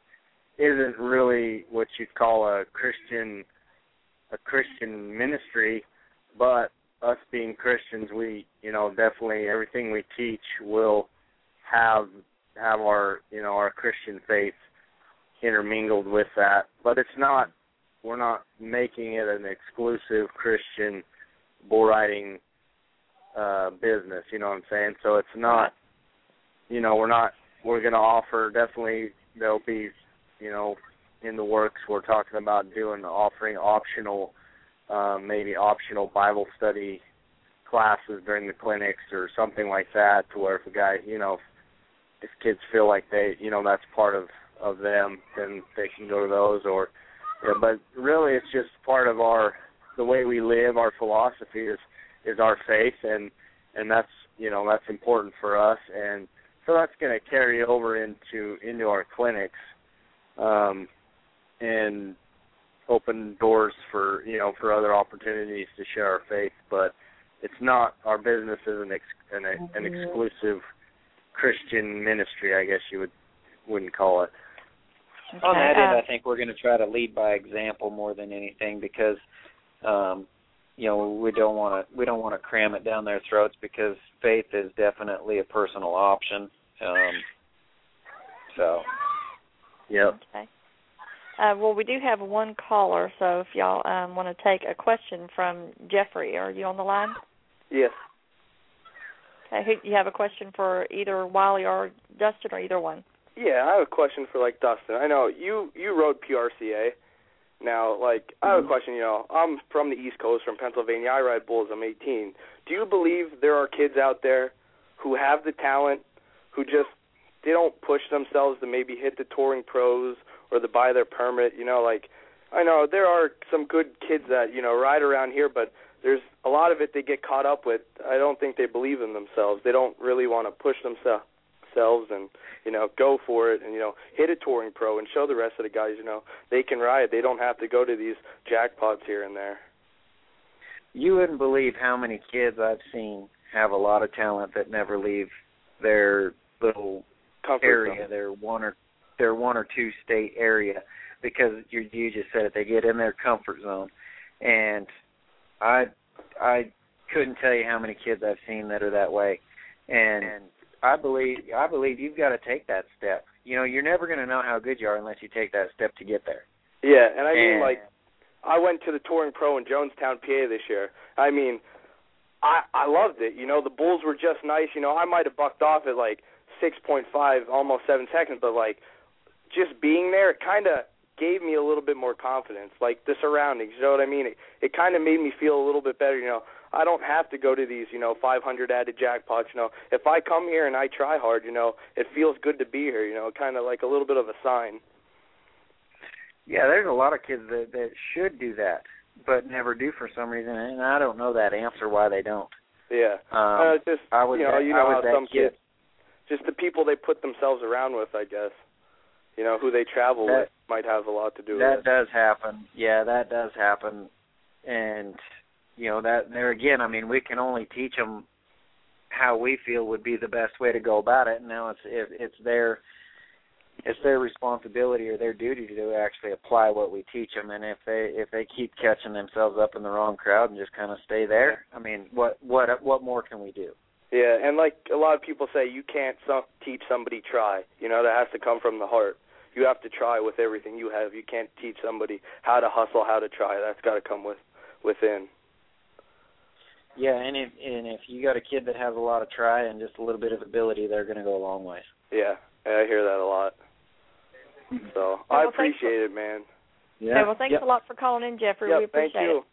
isn't really what you'd call a Christian a Christian ministry, but us being Christians, we, you know, definitely everything we teach will have have our, you know, our Christian faith intermingled with that. But it's not, we're not making it an exclusive Christian bull riding uh, business, you know what I'm saying? So it's not, you know, we're not, we're going to offer, definitely there'll be, you know, in the works, we're talking about doing, offering optional Um, maybe optional Bible study classes during the clinics or something like that, to where if a guy, you know, if, if kids feel like they, you know, that's part of, of them, then they can go to those. Or, yeah, but really it's just part of our, the way we live. Our philosophy is is our faith, and and that's you know that's important for us, and so that's going to carry over into into our clinics, um, and open doors for you know for other opportunities to share our faith. But it's not, our business isn't ex, an, an exclusive Christian ministry, I guess you would wouldn't call it. Okay. On that end, uh, I think we're going to try to lead by example more than anything, because um, you know we don't want to we don't want to cram it down their throats, because faith is definitely a personal option. Um, so, yep. Okay. Uh, well, we do have one caller, so if y'all um, want to take a question from Jeffrey, are you on the line? Yes. Okay. Who, you have a question for either Wiley or Dustin, or either one? Yeah, I have a question for, like, Dustin. I know you, you rode P R C A. Now, like, I have a question, you know, I'm from the East Coast, from Pennsylvania. I ride bulls. I'm eighteen. Do you believe there are kids out there who have the talent, who just, they don't push themselves to maybe hit the touring pros or to buy their permit? You know, like, I know there are some good kids that, you know, ride around here, but there's a lot of it they get caught up with. I don't think they believe in themselves. They don't really want to push themselves. and, you know, go for it and, you know, hit a touring pro and show the rest of the guys, you know, they can ride. They don't have to go to these jackpots here and there. You wouldn't believe how many kids I've seen have a lot of talent that never leave their little Comfort area, zone. their one or their one or two state area, because you you just said it, they get in their comfort zone. And I I couldn't tell you how many kids I've seen that are that way. And, and I believe I believe you've got to take that step. You know, you're never going to know how good you are unless you take that step to get there. Yeah, and I mean, and, like, I went to the touring pro in Jonestown, P A this year. I mean, I I loved it. You know, the bulls were just nice. You know, I might have bucked off at, like, six point five, almost seven seconds, but, like, just being there, it kind of gave me a little bit more confidence, like the surroundings, you know what I mean? It, it kind of made me feel a little bit better, you know. I don't have to go to these, you know, five hundred added jackpots, you know. If I come here and I try hard, you know, it feels good to be here, you know, kind of like a little bit of a sign. Yeah, there's a lot of kids that, that should do that, but never do for some reason, and I don't know that answer why they don't. Yeah. Um, uh, just, I was you know, that, you know I was how some that kid. kids, just the people they put themselves around with, I guess. You know, who they travel that, with might have a lot to do that with it. That does happen. Yeah, that does happen. And, you know, that there again, I mean, we can only teach them how we feel would be the best way to go about it. And now it's it, it's their it's their responsibility or their duty to actually apply what we teach them. And if they if they keep catching themselves up in the wrong crowd and just kind of stay there, I mean, what what what more can we do? Yeah, and like a lot of people say, you can't some, teach somebody try. You know, that has to come from the heart. You have to try with everything you have. You can't teach somebody how to hustle, how to try. That's got to come with within. Yeah, and if and if you got a kid that has a lot of try and just a little bit of ability, they're going to go a long way. Yeah, I hear that a lot. So well, I appreciate it, man. Yeah. Okay, well, thanks yep. a lot for calling in, Jeffrey. Yep, we appreciate thank you. it.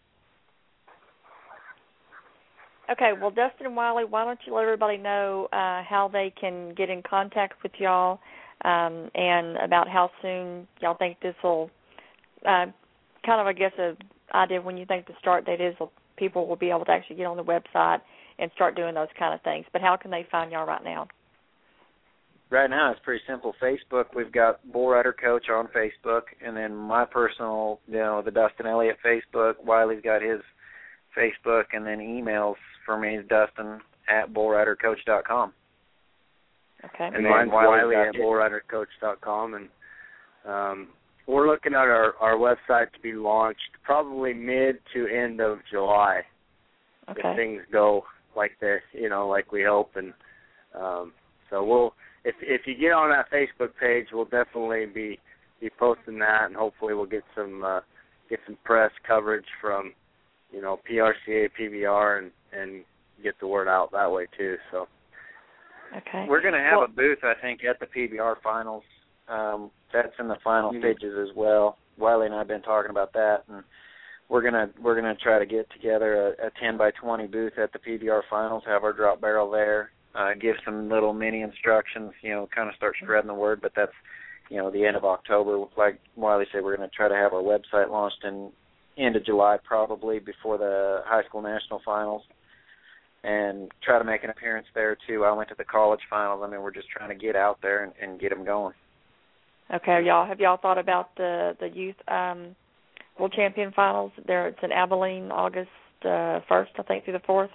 Okay, well, Dustin and Wiley, why don't you let everybody know uh, how they can get in contact with y'all um, and about how soon y'all think this will, uh, kind of, I guess, an idea of when you think the start date is, people will be able to actually get on the website and start doing those kind of things. But how can they find y'all right now? Right now, it's pretty simple. Facebook, we've got Bull Rider Coach on Facebook, and then my personal, you know, the Dustin Elliott Facebook. Wiley's got his Facebook, and then emails for me is Dustin at bull rider coach dot com. Okay. And mine's Wiley at bull rider coach dot com, and um, we're looking at our, our website to be launched probably mid to end of July. Okay. If things go like this, you know, like we hope, and um, so we'll. If if you get on that Facebook page, we'll definitely be be posting that, and hopefully we'll get some uh, get some press coverage from, you know, P R C A, P B R, and, and get the word out that way too. So okay, we're going to have well, a booth, I think, at the P B R finals. Um, that's in the final mm-hmm. stages as well. Wiley and I have been talking about that, and we're gonna we're gonna try to get together a, a ten by twenty booth at the P B R finals, have our drop barrel there, uh, give some little mini instructions, you know, kind of start spreading the word. But that's, you know, the end of October. Like Wiley said, we're going to try to have our website launched in end of July probably before the high school national finals, and try to make an appearance there too. I went to the college finals. I mean, we're just trying to get out there and, and get them going. Okay, y'all. Have y'all thought about the the youth um, world champion finals? There, it's in Abilene, August uh, first, I think, through the fourth.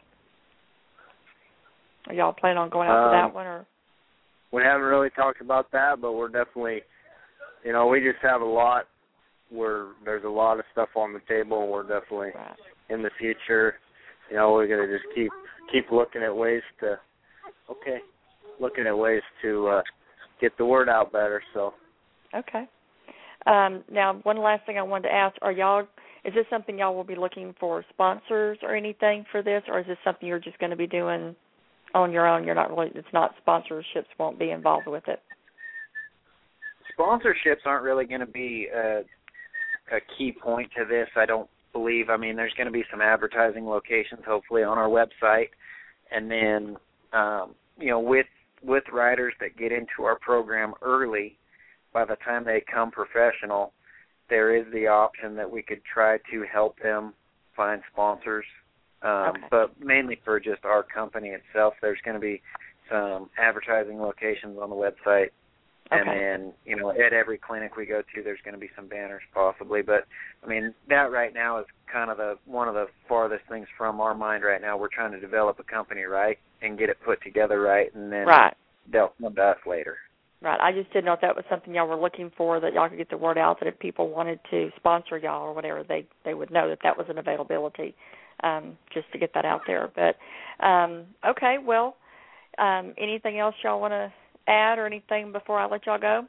Are y'all planning on going out um, to that one, or? We haven't really talked about that, but we're definitely, you know, we just have a lot. We're there's a lot of stuff on the table, and we're definitely Right. in the future. You know, we're gonna just keep keep looking at ways to, okay, looking at ways to uh, get the word out better. So. Okay. Um, now, one last thing I wanted to ask: Are y'all? Is this something y'all will be looking for sponsors or anything for this, or is this something you're just going to be doing on your own? You're not really. It's not sponsorships won't be involved with it. Sponsorships aren't really going to be a, a key point to this, I don't believe. I mean, there's going to be some advertising locations, hopefully, on our website, and then, um, you know, with with riders that get into our program early, by the time they come professional, there is the option that we could try to help them find sponsors. Um, Okay. But mainly for just our company itself, there's going to be some advertising locations on the website. And Okay. then, you know, at every clinic we go to, there's going to be some banners possibly. But, I mean, that right now is kind of the one of the farthest things from our mind right now. We're trying to develop a company right and get it put together right, and then Right. they'll come to us later. Right. I just didn't know if that was something y'all were looking for, that y'all could get the word out, that if people wanted to sponsor y'all or whatever, they they would know that that was an availability, um, just to get that out there. But, um, okay, well, um, anything else y'all want to add or anything before I let y'all go?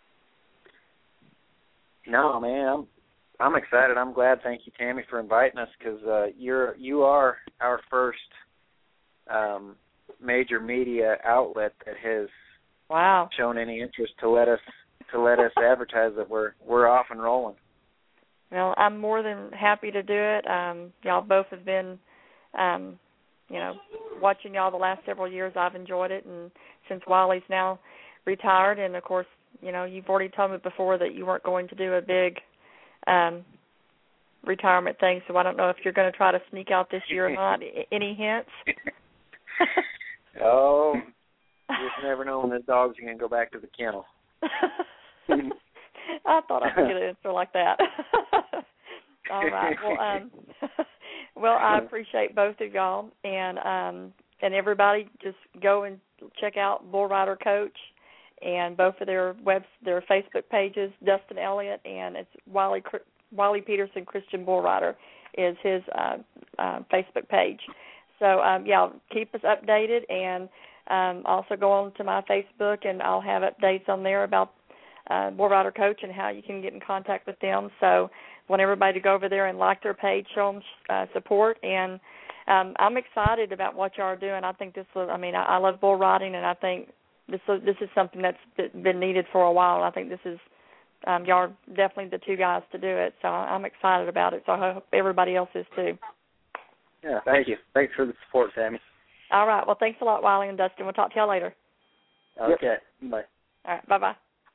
No, man, I'm I'm excited. I'm glad. Thank you, Tammy, for inviting us, because uh, you're you are our first um, major media outlet that has Wow. shown any interest to let us to let us advertise that we're we're off and rolling. Well, I'm more than happy to do it. Um, y'all both have been, um, you know, watching y'all the last several years. I've enjoyed it, and since Wiley's now retired, and of course, you know, you've already told me before that you weren't going to do a big um, retirement thing, so I don't know if you're going to try to sneak out this year or not. Any hints? Oh, you just never know when the dogs are going to go back to the kennel. I thought I could get an answer like that. All right. Well, um, well, I appreciate both of y'all, and um, and everybody just go and check out Bull Rider Coach and both of their webs, their Facebook pages. Dustin Elliott, and it's Wiley Wiley Peterson Christian Bull Rider is his uh, uh, Facebook page. So um, yeah, keep us updated, and um, also go on to my Facebook, and I'll have updates on there about uh, Bull Rider Coach and how you can get in contact with them. So I want everybody to go over there and like their page, show them uh, support, and um, I'm excited about what y'all are doing. I think this was, I mean, I, I love bull riding, and I think this this is something that's been needed for a while, and I think this is, um, y'all are definitely the two guys to do it, so I'm excited about it, so I hope everybody else is too. Yeah, thank you. Thanks for the support, Sammy. All right, well, thanks a lot, Wiley and Dustin. We'll talk to y'all later. Okay, bye. All right, bye-bye.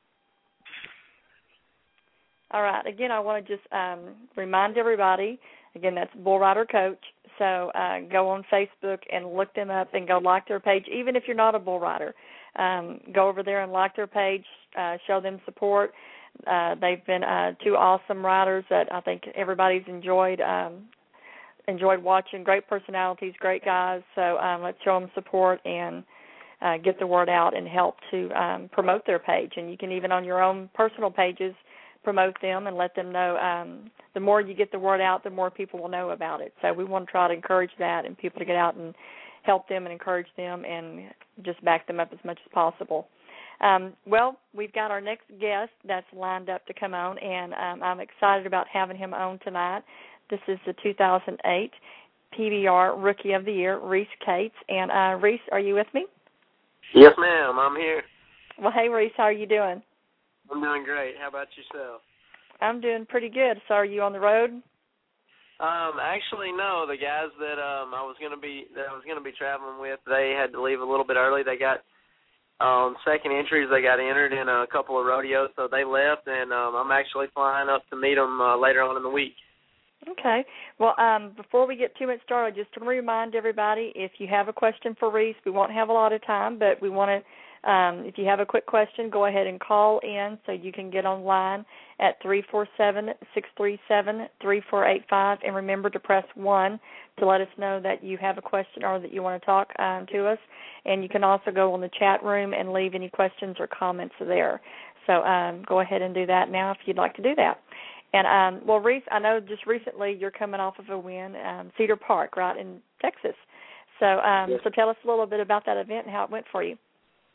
All right, again, I want to just um, remind everybody, again, that's Bull Rider Coach, so uh, go on Facebook and look them up and go like their page, even if you're not a bull rider. Um, go over there and like their page, uh, show them support. Uh, they've been uh, two awesome riders that I think everybody's enjoyed um, enjoyed watching. Great personalities, great guys, so um, let's show them support and uh, get the word out and help to um, promote their page. And you can even on your own personal pages promote them and let them know. Um, the more you get the word out, the more people will know about it. So we want to try to encourage that and people to get out and help them and encourage them and just back them up as much as possible. Um, well, we've got our next guest that's lined up to come on, and um, I'm excited about having him on tonight. This is the two thousand eight P B R Rookie of the Year, Reese Cates. And uh, Reese, are you with me? Yes, ma'am. I'm here. Well, hey, Reese, how are you doing? I'm doing great. How about yourself? I'm doing pretty good. So are you on the road? Um, actually, no. The guys that um I was gonna be that I was gonna be traveling with, they had to leave a little bit early. They got um second entries. They got entered in a couple of rodeos, so they left, and um, I'm actually flying up to meet them uh, later on in the week. Okay. Well, um, before we get too much started, just to remind everybody, if you have a question for Reese, we won't have a lot of time, but we want to, um, if you have a quick question, go ahead and call in so you can get online at three four seven, six three seven, three four eight five, and remember to press one to let us know that you have a question or that you want to talk um, to us. And you can also go on the chat room and leave any questions or comments there. So um, go ahead and do that now if you'd like to do that. And, um, well, Reese, I know just recently you're coming off of a win, um, Cedar Park, right, in Texas. So um, yes. so tell us a little bit about that event and how it went for you.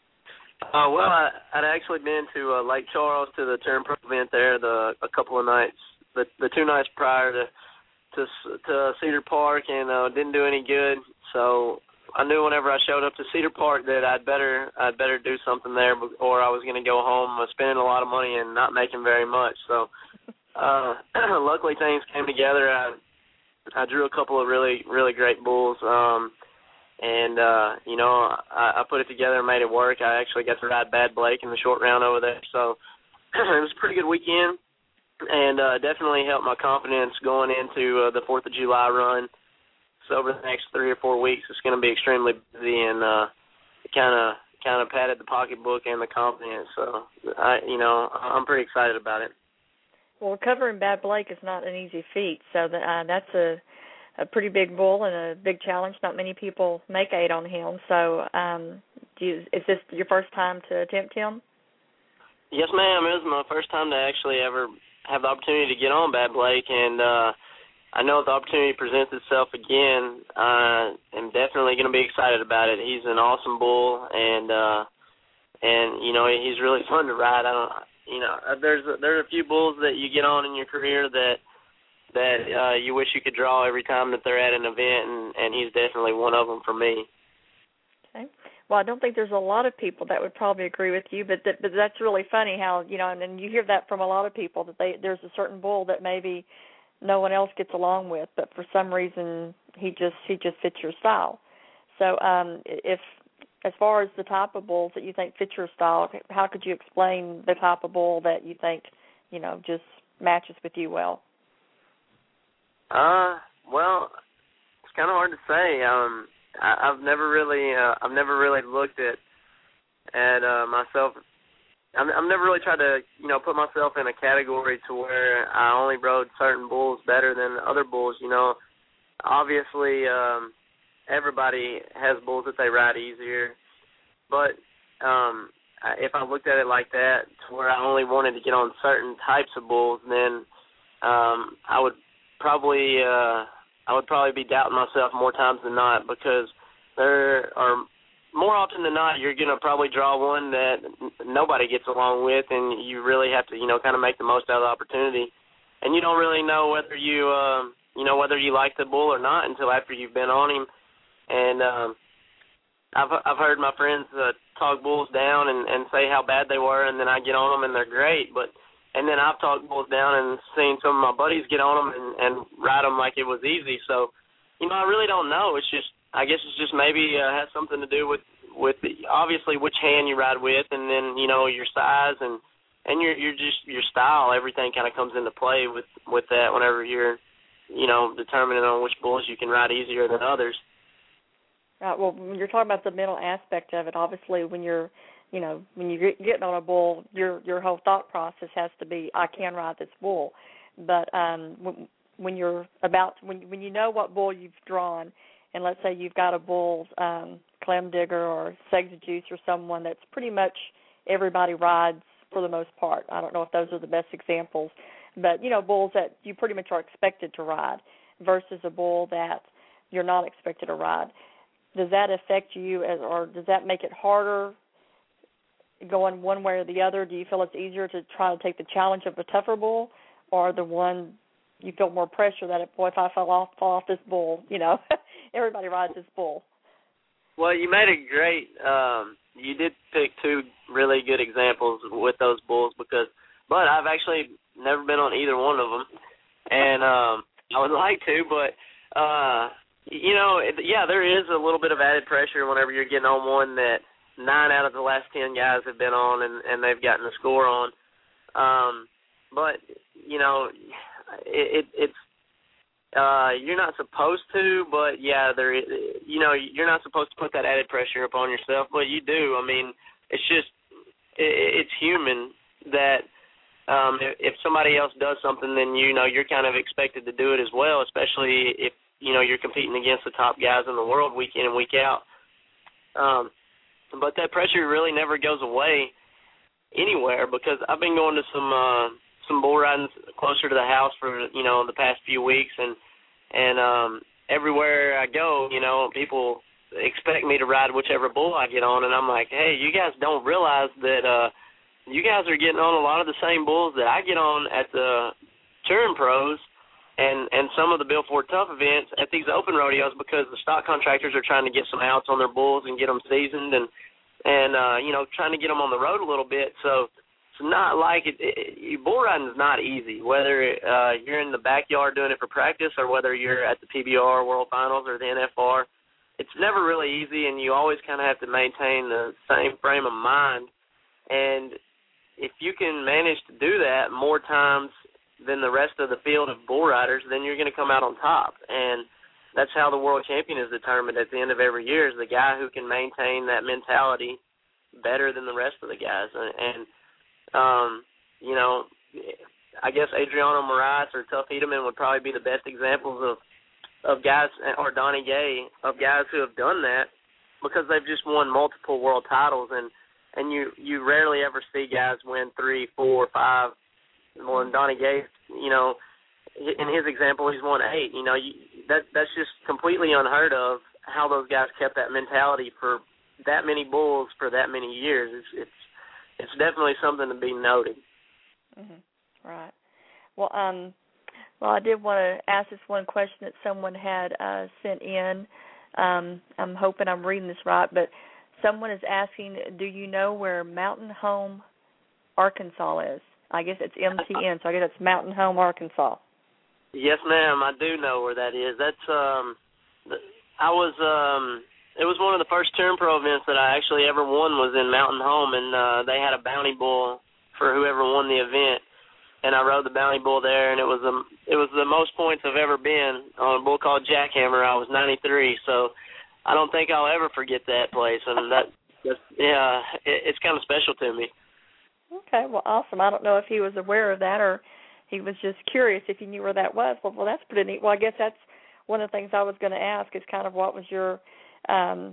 Uh, well, I, I'd actually been to uh, Lake Charles to the Turn Pro event there the a couple of nights, the the two nights prior to to, to Cedar Park, and uh, didn't do any good. So I knew whenever I showed up to Cedar Park that I'd better I'd better do something there, or I was going to go home spending a lot of money and not making very much. So uh, luckily things came together. I I drew a couple of really really great bulls. Um, And, uh, you know, I, I put it together and made it work. I actually got to ride Bad Blake in the short round over there. So it was a pretty good weekend and uh, definitely helped my confidence going into uh, the fourth of July run. So over the next three or four weeks, it's going to be extremely busy, and uh, it kind of kind of padded the pocketbook and the confidence. So, I, you know, I'm pretty excited about it. Well, recovering Bad Blake is not an easy feat. So that, uh, that's a... a pretty big bull and a big challenge. Not many people make eight on him. So um, do you, is this your first time to attempt him? Yes, ma'am. It was my first time to actually ever have the opportunity to get on Bad Blake, and uh, I know if the opportunity presents itself again, I am definitely going to be excited about it. He's an awesome bull, and, uh, and you know, he's really fun to ride. I don't, you know, there's a, there are a few bulls that you get on in your career that that uh, you wish you could draw every time that they're at an event, and, and he's definitely one of them for me. Okay. Well, I don't think there's a lot of people that would probably agree with you, but that, but that's really funny how, you know, and, and you hear that from a lot of people, that they there's a certain bull that maybe no one else gets along with, but for some reason he just he just fits your style. So um, if as far as the type of bulls that you think fit your style, how could you explain the type of bull that you think, you know, just matches with you well? Uh, well, it's kind of hard to say. Um, I, I've never really, uh, I've never really looked at at uh, myself. I'm, I've never really tried to, you know, put myself in a category to where I only rode certain bulls better than other bulls. You know, obviously, um, everybody has bulls that they ride easier, but um, if I looked at it like that, to where I only wanted to get on certain types of bulls, then um, I would. Probably, uh, I would probably be doubting myself more times than not, because there are more often than not you're going to probably draw one that n- nobody gets along with, and you really have to, you know, kind of make the most out of the opportunity. And you don't really know whether you, uh, you know, whether you like the bull or not until after you've been on him. And um, I've I've heard my friends uh, talk bulls down and, and say how bad they were, and then I get on them and they're great, but. And then I've talked bulls down and seen some of my buddies get on them and, and ride them like it was easy. So, you know, I really don't know. It's just, I guess it's just maybe uh, has something to do with, with the, obviously which hand you ride with, and then, you know, your size and, and your, your just your style. Everything kind of comes into play with, with that whenever you're, you know, determining on which bulls you can ride easier than others. Right. Well, when you're talking about the mental aspect of it, obviously when you're, you know, when you're getting on a bull, your your whole thought process has to be, I can ride this bull. But um, when, when you're about, when when you know what bull you've drawn, and let's say you've got a bull, um, Clem Digger or Segs Juice or someone that's pretty much everybody rides for the most part. I don't know if those are the best examples, but, you know, bulls that you pretty much are expected to ride versus a bull that you're not expected to ride. Does that affect you, as, or does that make it harder going one way or the other? Do you feel it's easier to try to take the challenge of a tougher bull, or the one you feel more pressure that, boy, if I fell off, fall off this bull, you know, everybody rides this bull? Well, you made a great, um, you did pick two really good examples with those bulls, because, but I've actually never been on either one of them, and um, I would like to, but, uh, you know, yeah, there is a little bit of added pressure whenever you're getting on one that nine out of the last ten guys have been on, and, and they've gotten a score on. Um, but, you know, it, it, it's uh, you're not supposed to, but yeah, there. You know, you're not supposed to put that added pressure upon yourself, but you do. I mean, it's just it, it's human that um, if somebody else does something, then you know you're kind of expected to do it as well, especially if you know you're competing against the top guys in the world week in and week out. Um, but that pressure really never goes away anywhere, because I've been going to some uh, some bull riding closer to the house for you know the past few weeks, and and um, everywhere I go, you know, people expect me to ride whichever bull I get on, and I'm like, hey, you guys don't realize that uh, you guys are getting on a lot of the same bulls that I get on at the touring pros and and some of the Bill Ford Tough events at these open rodeos, because the stock contractors are trying to get some outs on their bulls and get them seasoned and and uh, you know trying to get them on the road a little bit. So it's not like it, it, bull riding is not easy, whether uh, you're in the backyard doing it for practice or whether you're at the P B R World Finals or the N F R. It's never really easy, and you always kind of have to maintain the same frame of mind. And if you can manage to do that more times than the rest of the field of bull riders, then you're going to come out on top. And that's how the world champion is determined at the end of every year, is the guy who can maintain that mentality better than the rest of the guys. And, and um, you know, I guess Adriano Moraes or Tuff Hedeman would probably be the best examples of, of guys, or Donnie Gay, of guys who have done that, because they've just won multiple world titles. And, and you, you rarely ever see guys win three, four, five. Well, in Donnie Gay, you know, in his example, he's won eight. You know, you, that that's just completely unheard of, how those guys kept that mentality for that many bulls for that many years. It's it's it's definitely something to be noted. Mm-hmm. Right. Well, um, well, I did want to ask this one question that someone had uh, sent in. Um, I'm hoping I'm reading this right, but someone is asking, do you know where Mountain Home, Arkansas is? I guess it's M T N, so I guess it's Mountain Home, Arkansas. Yes, ma'am. I do know where that is. That's um, I was um, it was one of the first Turn Pro events that I actually ever won was in Mountain Home, and uh, they had a bounty bull for whoever won the event, and I rode the bounty bull there, and it was the it was the most points I've ever been on a bull called Jackhammer. I was ninety-three, so I don't think I'll ever forget that place, and that that's, yeah, it, it's kind of special to me. Okay, well, awesome. I don't know if he was aware of that or he was just curious if he knew where that was. Well, well, that's pretty neat. Well, I guess that's one of the things I was going to ask is kind of what was your, um,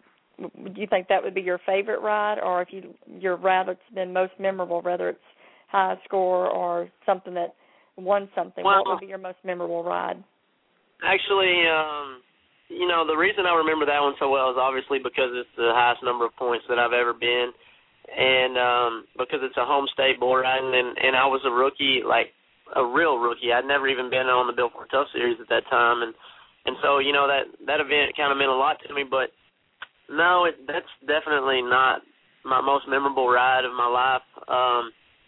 do you think that would be your favorite ride, or if you your ride that's been most memorable, whether it's high score or something that won something, well, what would be your most memorable ride? Actually, um, you know, the reason I remember that one so well is obviously because it's the highest number of points that I've ever been. And um, because it's a home state bull riding, and, and I was a rookie, like a real rookie. I'd never even been on the Bill Ford Tough Series at that time, and and so you know that that event kind of meant a lot to me. But no, it, that's definitely not my most memorable ride of my life. Um,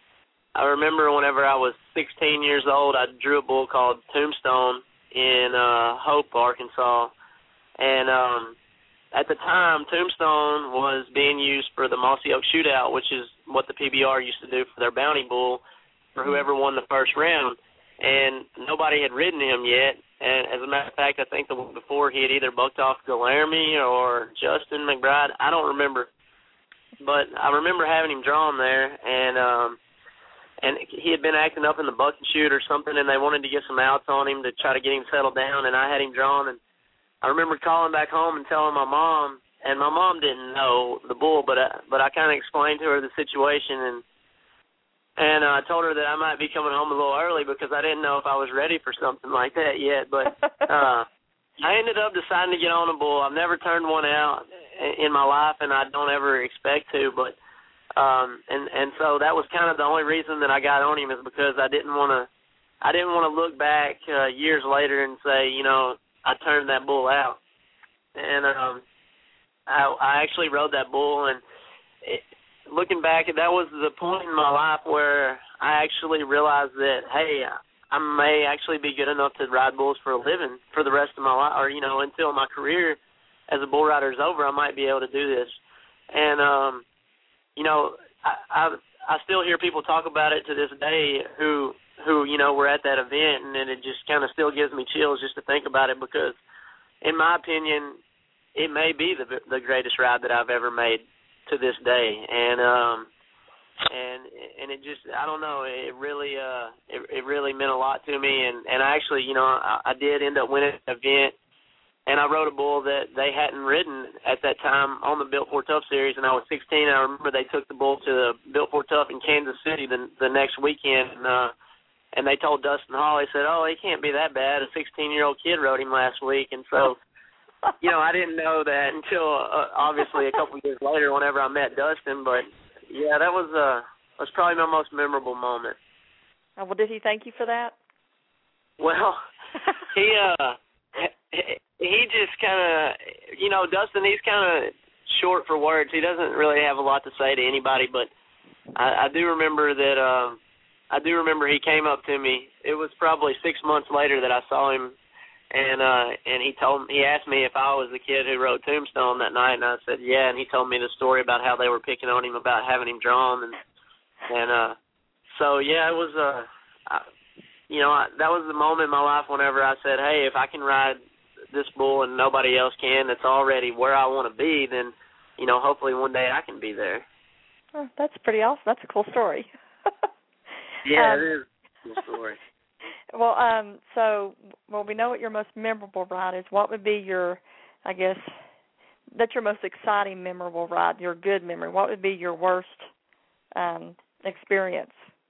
I remember whenever I was sixteen years old, I drew a bull called Tombstone in uh, Hope, Arkansas, and um, at the time, Tombstone was being used for the Mossy Oak Shootout, which is what the P B R used to do for their bounty bull for whoever won the first round. And nobody had ridden him yet. And as a matter of fact, I think the week before he had either bucked off Galerme or Justin McBride. I don't remember. But I remember having him drawn there, and um, and he had been acting up in the buck and shoot or something, and they wanted to get some outs on him to try to get him settled down, and I had him drawn, and I remember calling back home and telling my mom, and my mom didn't know the bull, but I, but I kind of explained to her the situation, and and uh, I told her that I might be coming home a little early because I didn't know if I was ready for something like that yet. But uh, I ended up deciding to get on a bull. I've never turned one out in my life, and I don't ever expect to. But um, and and so that was kind of the only reason that I got on him, is because I didn't want to I didn't want to look back uh, years later and say, you know, I turned that bull out. And um, I, I actually rode that bull, and it, looking back, that was the point in my life where I actually realized that, hey, I may actually be good enough to ride bulls for a living for the rest of my life, or, you know, until my career as a bull rider is over, I might be able to do this. And, um, you know, I, I, I still hear people talk about it to this day who who, you know, were at that event, and it just kind of still gives me chills just to think about it because, in my opinion, it may be the the greatest ride that I've ever made to this day, and um, and and it just, I don't know, it really uh, it, it really meant a lot to me, and, and I actually, you know, I, I did end up winning the event, and I rode a bull that they hadn't ridden at that time on the Built Ford Tough series, and I was sixteen, and I remember they took the bull to the Built Ford Tough in Kansas City the, the next weekend, and, uh, and they told Dustin Hall, they said, oh, he can't be that bad, a sixteen-year-old kid rode him last week, and so, you know, I didn't know that until, uh, obviously, a couple years later whenever I met Dustin, but, yeah, that was, uh, was probably my most memorable moment. Oh, well, did he thank you for that? Well, he, uh, he just kind of, you know, Dustin, he's kind of short for words. He doesn't really have a lot to say to anybody, but I, I do remember that, um, I do remember he came up to me. It was probably six months later that I saw him, and uh, and he told he asked me if I was the kid who rode Tombstone that night, and I said yeah, and he told me the story about how they were picking on him about having him drawn, and and uh, so yeah, it was uh, I, you know, I, that was the moment in my life whenever I said, hey, if I can ride this bull and nobody else can, that's already where I want to be, then, you know, hopefully one day I can be there. Oh, that's pretty awesome. That's a cool story. Yeah, um, it is a cool story. Well, um, so, well, we know what your most memorable ride is. What would be your, I guess, that's your most exciting, memorable ride, your good memory? What would be your worst um, experience?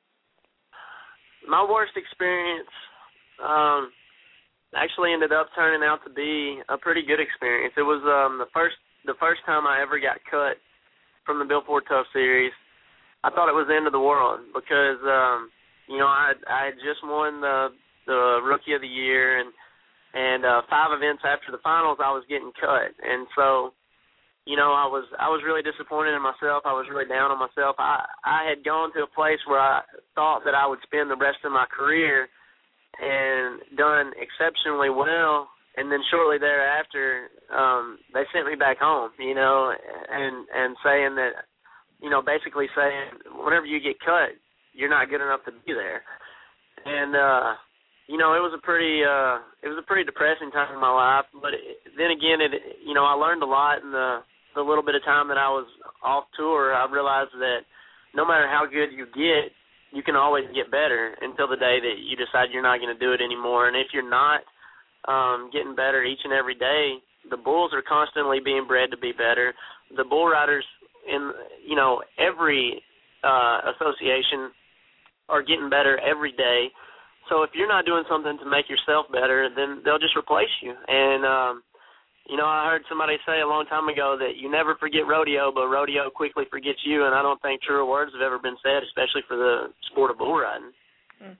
My worst experience um, actually ended up turning out to be a pretty good experience. It was um, the first the first time I ever got cut from the Built Ford Tough series. I thought it was the end of the world because, um, you know, I I had just won the the Rookie of the Year, and and uh, five events after the finals, I was getting cut, and so, you know, I was I was really disappointed in myself. I was really down on myself. I I had gone to a place where I thought that I would spend the rest of my career and done exceptionally well, and then shortly thereafter, um, they sent me back home, you know, and and saying that, you know, basically saying whenever you get cut, you're not good enough to be there. And, uh, you know, it was a pretty, uh, it was a pretty depressing time in my life. But it, then again, it, you know, I learned a lot in the, the little bit of time that I was off tour. I realized that no matter how good you get, you can always get better until the day that you decide you're not going to do it anymore. And if you're not um, getting better each and every day, the bulls are constantly being bred to be better. The bull riders in, you know, every uh, association are getting better every day. So if you're not doing something to make yourself better, then they'll just replace you. And, um, you know, I heard somebody say a long time ago that you never forget rodeo, but rodeo quickly forgets you, and I don't think truer words have ever been said, especially for the sport of bull riding. Mm.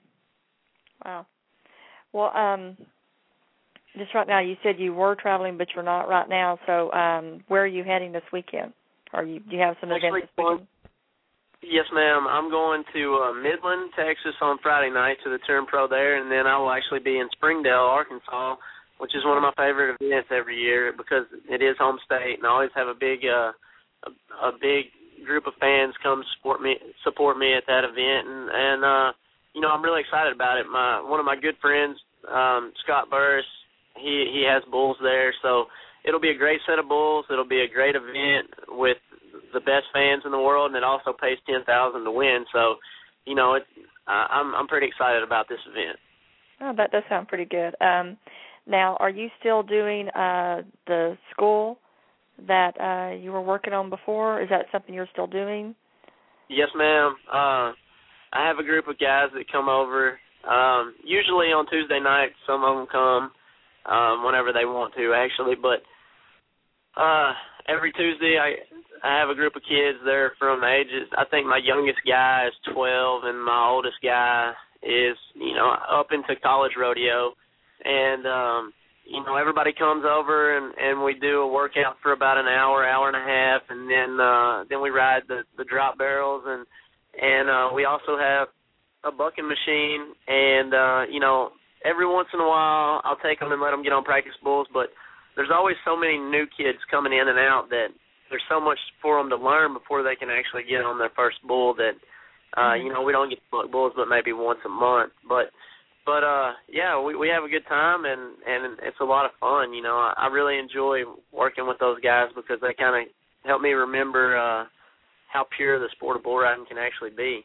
Wow. Well, um, just right now, you said you were traveling, but you're not right now. So um, where are you heading this weekend? Or you, do you have some Actually, events this weekend? Yes, ma'am. I'm going to uh, Midland, Texas on Friday night to the Turn Pro there, and then I will actually be in Springdale, Arkansas, which is one of my favorite events every year because it is home state, and I always have a big uh, a, a big group of fans come support me support me at that event, and, and uh, you know, I'm really excited about it. My one of my good friends, um, Scott Burris, he he has bulls there, so it'll be a great set of bulls. It'll be a great event with the best fans in the world, and it also pays ten thousand to win. So, you know, it, uh, I'm I'm pretty excited about this event. Oh, that does sound pretty good. Um, now, are you still doing uh, the school that uh, you were working on before? Is that something you're still doing? Yes, ma'am. Uh, I have a group of guys that come over. Um, usually on Tuesday nights, some of them come um, whenever they want to, actually. But uh, every Tuesday, I I have a group of kids. They're from ages. I think my youngest guy is twelve, and my oldest guy is, you know, up into college rodeo. And, um, you know, everybody comes over, and, and we do a workout for about an hour, hour and a half, and then uh, then we ride the, the drop barrels. And, and uh, we also have a bucking machine. And, uh, you know, every once in a while I'll take them and let them get on practice bulls. But there's always so many new kids coming in and out that there's so much for them to learn before they can actually get on their first bull that, Uh, you know, we don't get to buck bulls but maybe once a month. But, but uh, yeah, we we have a good time, and, and it's a lot of fun. You know, I, I really enjoy working with those guys because they kind of help me remember uh, how pure the sport of bull riding can actually be.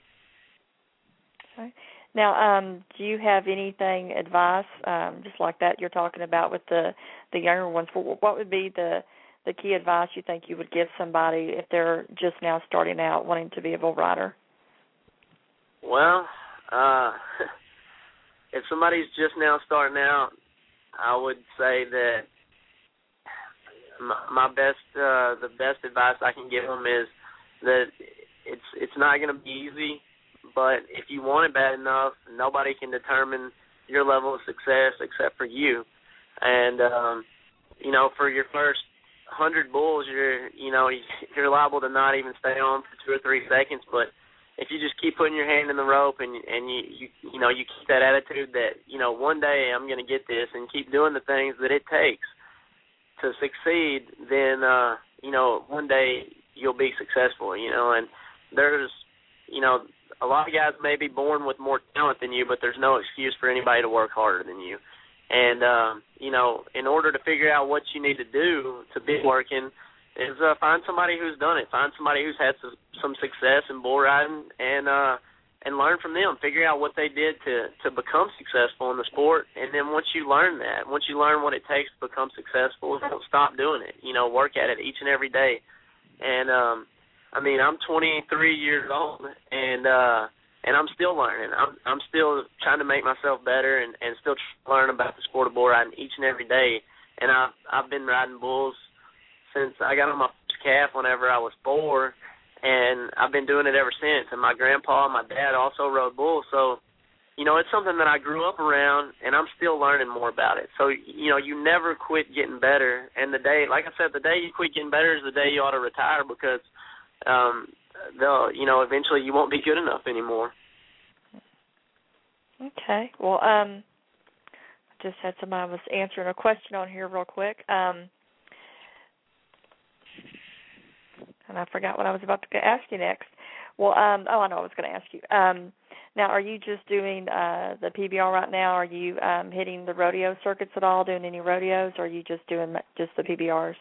Okay. Now, um, do you have anything, advice, um, just like that you're talking about with the, the younger ones? What would be the, the key advice you think you would give somebody if they're just now starting out wanting to be a bull rider? Well, uh, if somebody's just now starting out, I would say that my, my best, uh, the best advice I can give them is that it's it's not going to be easy. But if you want it bad enough, nobody can determine your level of success except for you. And, um, you know, for your first hundred bulls, you're, you know, you're liable to not even stay on for two or three seconds. But if you just keep putting your hand in the rope and, and you, you, you know, you keep that attitude that, you know, one day I'm going to get this and keep doing the things that it takes to succeed, then, uh, you know, one day you'll be successful, you know. And there's, you know, a lot of guys may be born with more talent than you, but there's no excuse for anybody to work harder than you. And, um, you know, in order to figure out what you need to do to be working is uh, find somebody who's done it. Find somebody who's had some, some success in bull riding and uh, and learn from them. Figure out what they did to, to become successful in the sport. And then once you learn that, once you learn what it takes to become successful, don't stop doing it. You know, work at it each and every day. And, um, I mean, I'm twenty-three years old, and uh, and I'm still learning. I'm I'm still trying to make myself better, and, and still trying to learn about the sport of bull riding each and every day. And I've I've been riding bulls since I got on my first calf whenever I was four, and I've been doing it ever since. And my grandpa and my dad also rode bulls, so you know it's something that I grew up around, and I'm still learning more about it. So you know, you never quit getting better. And the day, like I said, the day you quit getting better is the day you ought to retire, because Um, they'll, you know, eventually you won't be good enough anymore. Okay. Well, um, I just had somebody was answering a question on here real quick, um, and I forgot what I was about to ask you next. Well, um, oh, I know what I was going to ask you. Um, now, are you just doing uh, the P B R right now? Are you um, hitting the rodeo circuits at all, doing any rodeos, or are you just doing just the P B Rs?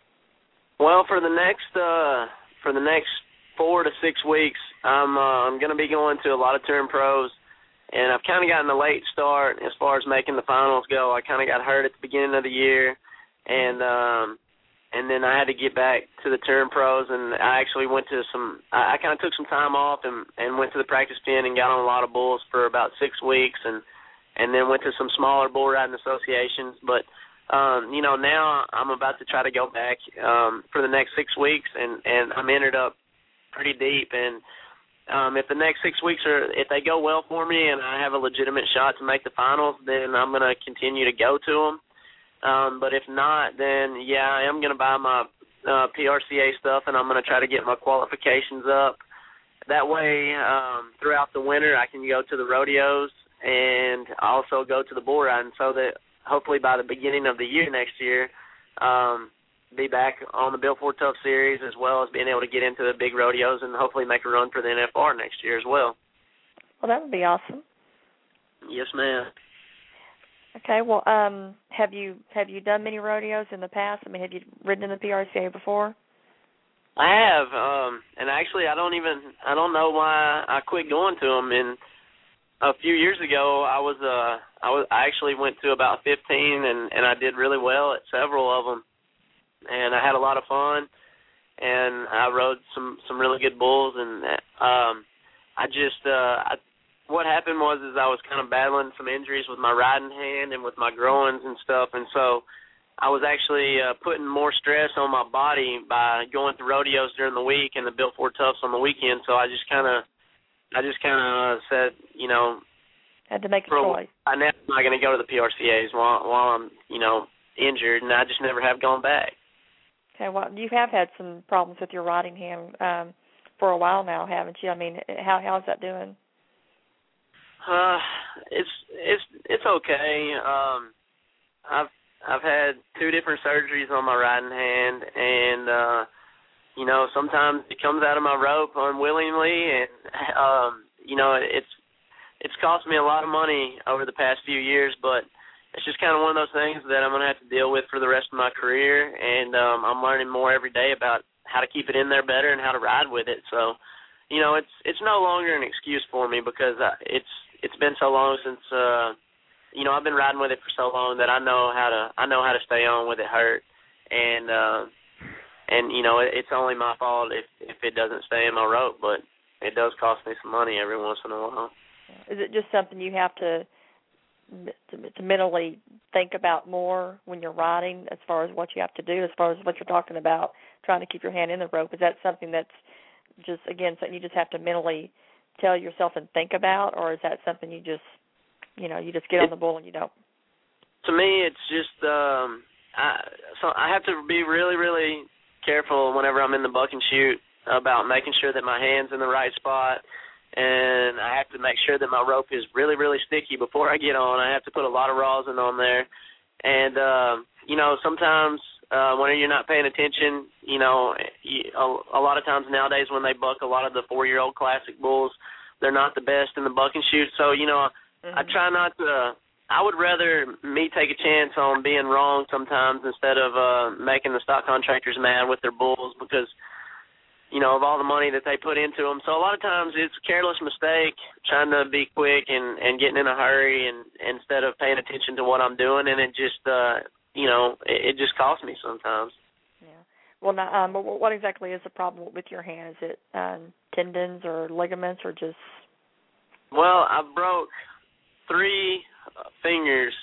Well, for the next uh, for the next four to six weeks, I'm uh, I'm going to be going to a lot of touring pros, and I've kind of gotten a late start as far as making the finals go. I kind of got hurt at the beginning of the year, and um, and then I had to get back to the touring pros, and I actually went to some. I, I kind of took some time off and, and went to the practice pen and got on a lot of bulls for about six weeks, and and then went to some smaller bull riding associations, but. Um, you know, now I'm about to try to go back um, for the next six weeks, and, and I'm entered up pretty deep. And um, if the next six weeks are, if they go well for me and I have a legitimate shot to make the finals, then I'm going to continue to go to them. Um, but if not, then, yeah, I am going to buy my uh, P R C A stuff, and I'm going to try to get my qualifications up. That way, um, throughout the winter, I can go to the rodeos and also go to the bull riding, so that hopefully by the beginning of the year next year, um, be back on the Bill Ford Tough Series, as well as being able to get into the big rodeos and hopefully make a run for the N F R next year as well. Well, that would be awesome. Yes, ma'am. Okay. Well, um, have you have you done many rodeos in the past? I mean, have you ridden in the P R C A before? I have, um, and actually, I don't even I don't know why I quit going to them. And a few years ago, I was uh I was I actually went to about fifteen, and, and I did really well at several of them, and I had a lot of fun, and I rode some, some really good bulls, and um I just uh I, what happened was is I was kind of battling some injuries with my riding hand and with my groins and stuff, and so I was actually uh, putting more stress on my body by going to rodeos during the week and the Bill Ford Toughs on the weekend. So I just kind of I just kind of said, you know, had to make a choice. I'm not going to go to the P R C As while while I'm, you know, injured, and I just never have gone back. Okay, well, you have had some problems with your riding hand um, for a while now, haven't you? I mean, how how's that doing? Uh, it's it's it's okay. Um, I've I've had two different surgeries on my riding hand, and uh, you know, sometimes it comes out of my rope unwillingly, and um, you know, it's it's cost me a lot of money over the past few years, but it's just kind of one of those things that I'm going to have to deal with for the rest of my career, and um, I'm learning more every day about how to keep it in there better and how to ride with it. So, you know, it's it's no longer an excuse for me because I, it's it's been so long since, uh, you know, I've been riding with it for so long that I know how to I know how to stay on with it hurt, and uh, and you know, it, it's only my fault if if it doesn't stay in my rope, but it does cost me some money every once in a while. Is it just something you have to, to to mentally think about more when you're riding, as far as what you have to do, as far as what you're talking about, trying to keep your hand in the rope? Is that something that's just, again, something you just have to mentally tell yourself and think about, or is that something you just, you know, you just get on the bull and you don't? To me, it's just, um, I, so I have to be really, really careful whenever I'm in the buck and shoot about making sure that my hand's in the right spot. And I have to make sure that my rope is really, really sticky before I get on. I have to put a lot of rosin on there. And, uh, you know, sometimes uh, when you're not paying attention, you know, you, a, a lot of times nowadays when they buck a lot of the four-year-old classic bulls, they're not the best in the buck and shoot. So, you know, mm-hmm. I try not to uh, – I would rather me take a chance on being wrong sometimes instead of uh, making the stock contractors mad with their bulls because – you know, of all the money that they put into them. So a lot of times it's a careless mistake, trying to be quick and, and getting in a hurry and instead of paying attention to what I'm doing, and it just, uh, you know, it, it just costs me sometimes. Yeah. Well, now, um, what exactly is the problem with your hand? Is it um, tendons or ligaments or just? Well, I broke three fingers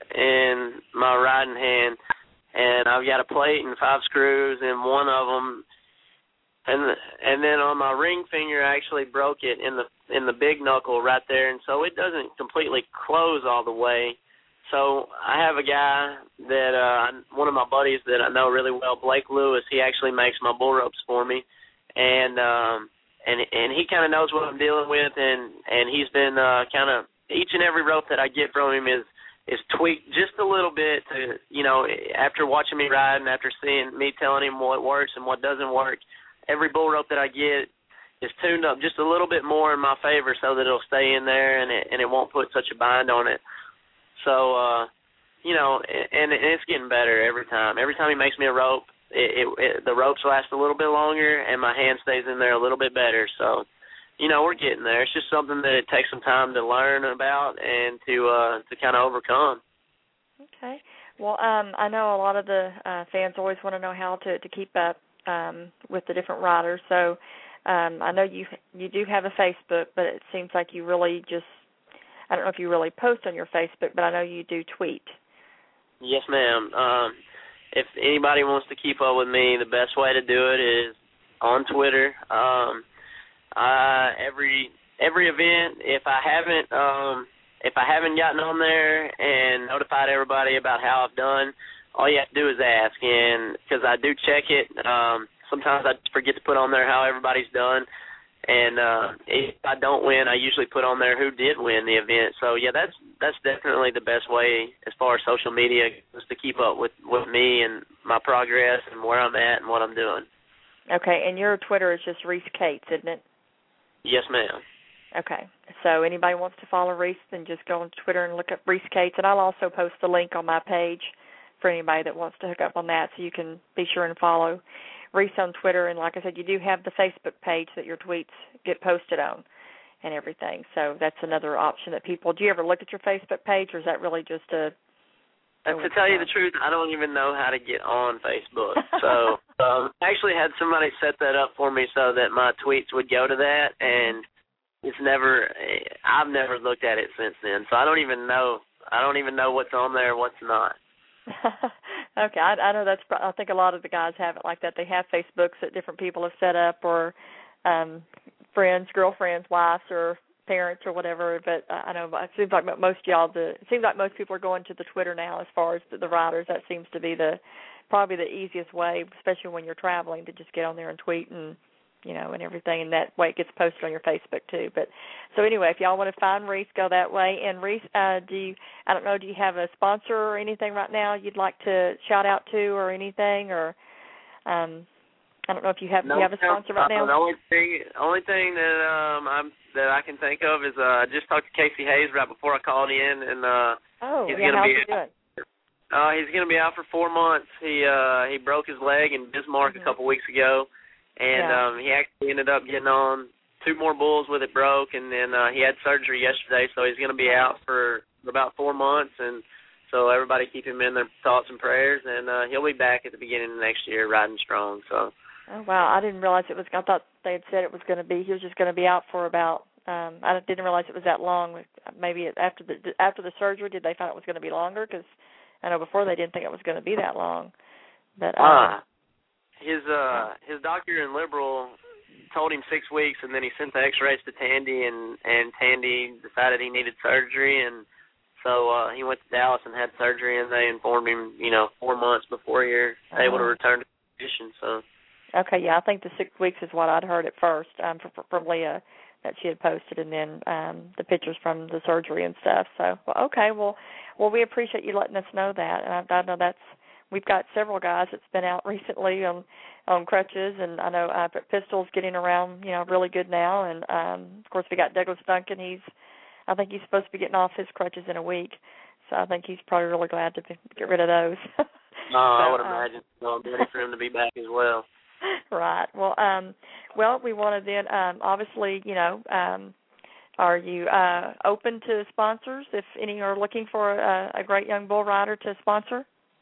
in my riding hand, and I've got a plate and five screws in one of them. And and then on my ring finger, I actually broke it in the in the big knuckle right there, and so it doesn't completely close all the way. So I have a guy that uh, one of my buddies that I know really well, Blake Lewis. He actually makes my bull ropes for me, and um, and and he kind of knows what I'm dealing with, and and he's been uh, kind of each and every rope that I get from him is is tweaked just a little bit to, you know, after watching me ride and after seeing me telling him what works and what doesn't work. Every bull rope that I get is tuned up just a little bit more in my favor so that it'll stay in there and it and it won't put such a bind on it. So, uh, you know, and, and it's getting better every time. Every time he makes me a rope, it, it, it, the ropes last a little bit longer and my hand stays in there a little bit better. So, you know, we're getting there. It's just something that it takes some time to learn about and to uh, to kind of overcome. Okay. Well, um, I know a lot of the uh, fans always want to know how to, to keep up Um, with the different riders. So um, I know you you do have a Facebook, but it seems like you really just, I don't know if you really post on your Facebook, but I know you do tweet. Yes, ma'am. Um, if anybody wants to keep up with me, the best way to do it is on Twitter. Um, uh, every every event, if I haven't um, if I haven't gotten on there and notified everybody about how I've done, all you have to do is ask, and because I do check it, um, sometimes I forget to put on there how everybody's done, and uh, if I don't win, I usually put on there who did win the event. So, yeah, that's that's definitely the best way as far as social media is to keep up with, with me and my progress and where I'm at and what I'm doing. Okay, and your Twitter is just Reese Cates, isn't it? Yes, ma'am. Okay, so anybody wants to follow Reese, then just go on Twitter and look up Reese Cates, and I'll also post the link on my page for anybody that wants to hook up on that, so you can be sure and follow Reese on Twitter. And like I said, you do have the Facebook page that your tweets get posted on and everything. So that's another option that people, do you ever look at your Facebook page, or is that really just a... Uh, to tell you the truth, I don't even know how to get on Facebook. So um, I actually had somebody set that up for me so that my tweets would go to that, and it's never, I've never looked at it since then. So I don't even know, I don't even know what's on there, what's not. Okay, I, I know that's. I think a lot of the guys have it like that. They have Facebooks that different people have set up, or um, friends, girlfriends, wives, or parents, or whatever. But uh, I know it seems like most y'all. The it seems like most people are going to the Twitter now as far as the, the riders. That seems to be the probably the easiest way, especially when you're traveling, to just get on there and tweet and, you know, and everything, and that way it gets posted on your Facebook too. But so anyway, if y'all want to find Reese, go that way. And Reese, uh, do you, I don't know, do you have a sponsor or anything right now you'd like to shout out to or anything, or um, I don't know if you have no, you have a sponsor right now. Uh, the only thing, only thing that um I'm that I can think of is uh I just talked to Casey Hayes right before I called in, and uh oh, he's yeah, gonna how's be he doing? uh he's gonna be out for four months. He uh he broke his leg in Bismarck mm-hmm. a couple weeks ago, and yeah. um he actually ended up getting on two more bulls with it broke, and then uh he had surgery yesterday, so he's gonna be out for about four months, and so everybody keep him in their thoughts and prayers, and uh he'll be back at the beginning of next year riding strong. So. Oh wow, I didn't realize it was. I thought they had said it was going to be. He was just going to be out for about. Um, I didn't realize it was that long. Maybe after the after the surgery, did they find it was going to be longer? Because I know before they didn't think it was going to be that long. But um, uh, his uh his doctor in Liberal told him six weeks, and then he sent the X-rays to Tandy, and and Tandy decided he needed surgery, and so uh, he went to Dallas and had surgery, and they informed him, you know, four months before you're uh-huh. able to return to competition. So. Okay, yeah, I think the six weeks is what I'd heard at first um, from, from Leah that she had posted, and then um, the pictures from the surgery and stuff. So, well, okay, well, well, we appreciate you letting us know that. And I, I know that's we've got several guys that's been out recently on on crutches, and I know uh, Pistol's getting around, you know, really good now. And um, of course, we got Douglas Duncan. He's, I think he's supposed to be getting off his crutches in a week. So I think he's probably really glad to be, get rid of those. Oh, so, I would imagine. Uh, so I'm ready for him to be back as well. Right. Well, um, well, we want to then, um, obviously, you know, um, are you uh, open to sponsors if any are looking for a, a great young bull rider to sponsor?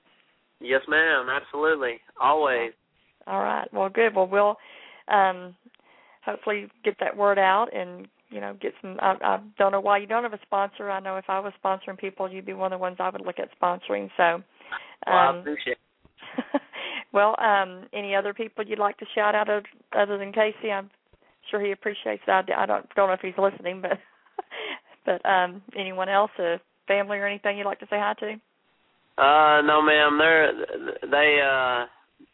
Yes, ma'am. Absolutely. Always. All right. Well, good. Well, we'll um, hopefully get that word out and, you know, get some. I, I don't know why you don't have a sponsor. I know if I was sponsoring people, you'd be one of the ones I would look at sponsoring. So, um, well, I appreciate it. Well, um, any other people you'd like to shout out other than Casey? I'm sure he appreciates that. I don't don't know if he's listening, but but um, anyone else, a family or anything you'd like to say hi to? Uh, no, ma'am. They're they. Uh,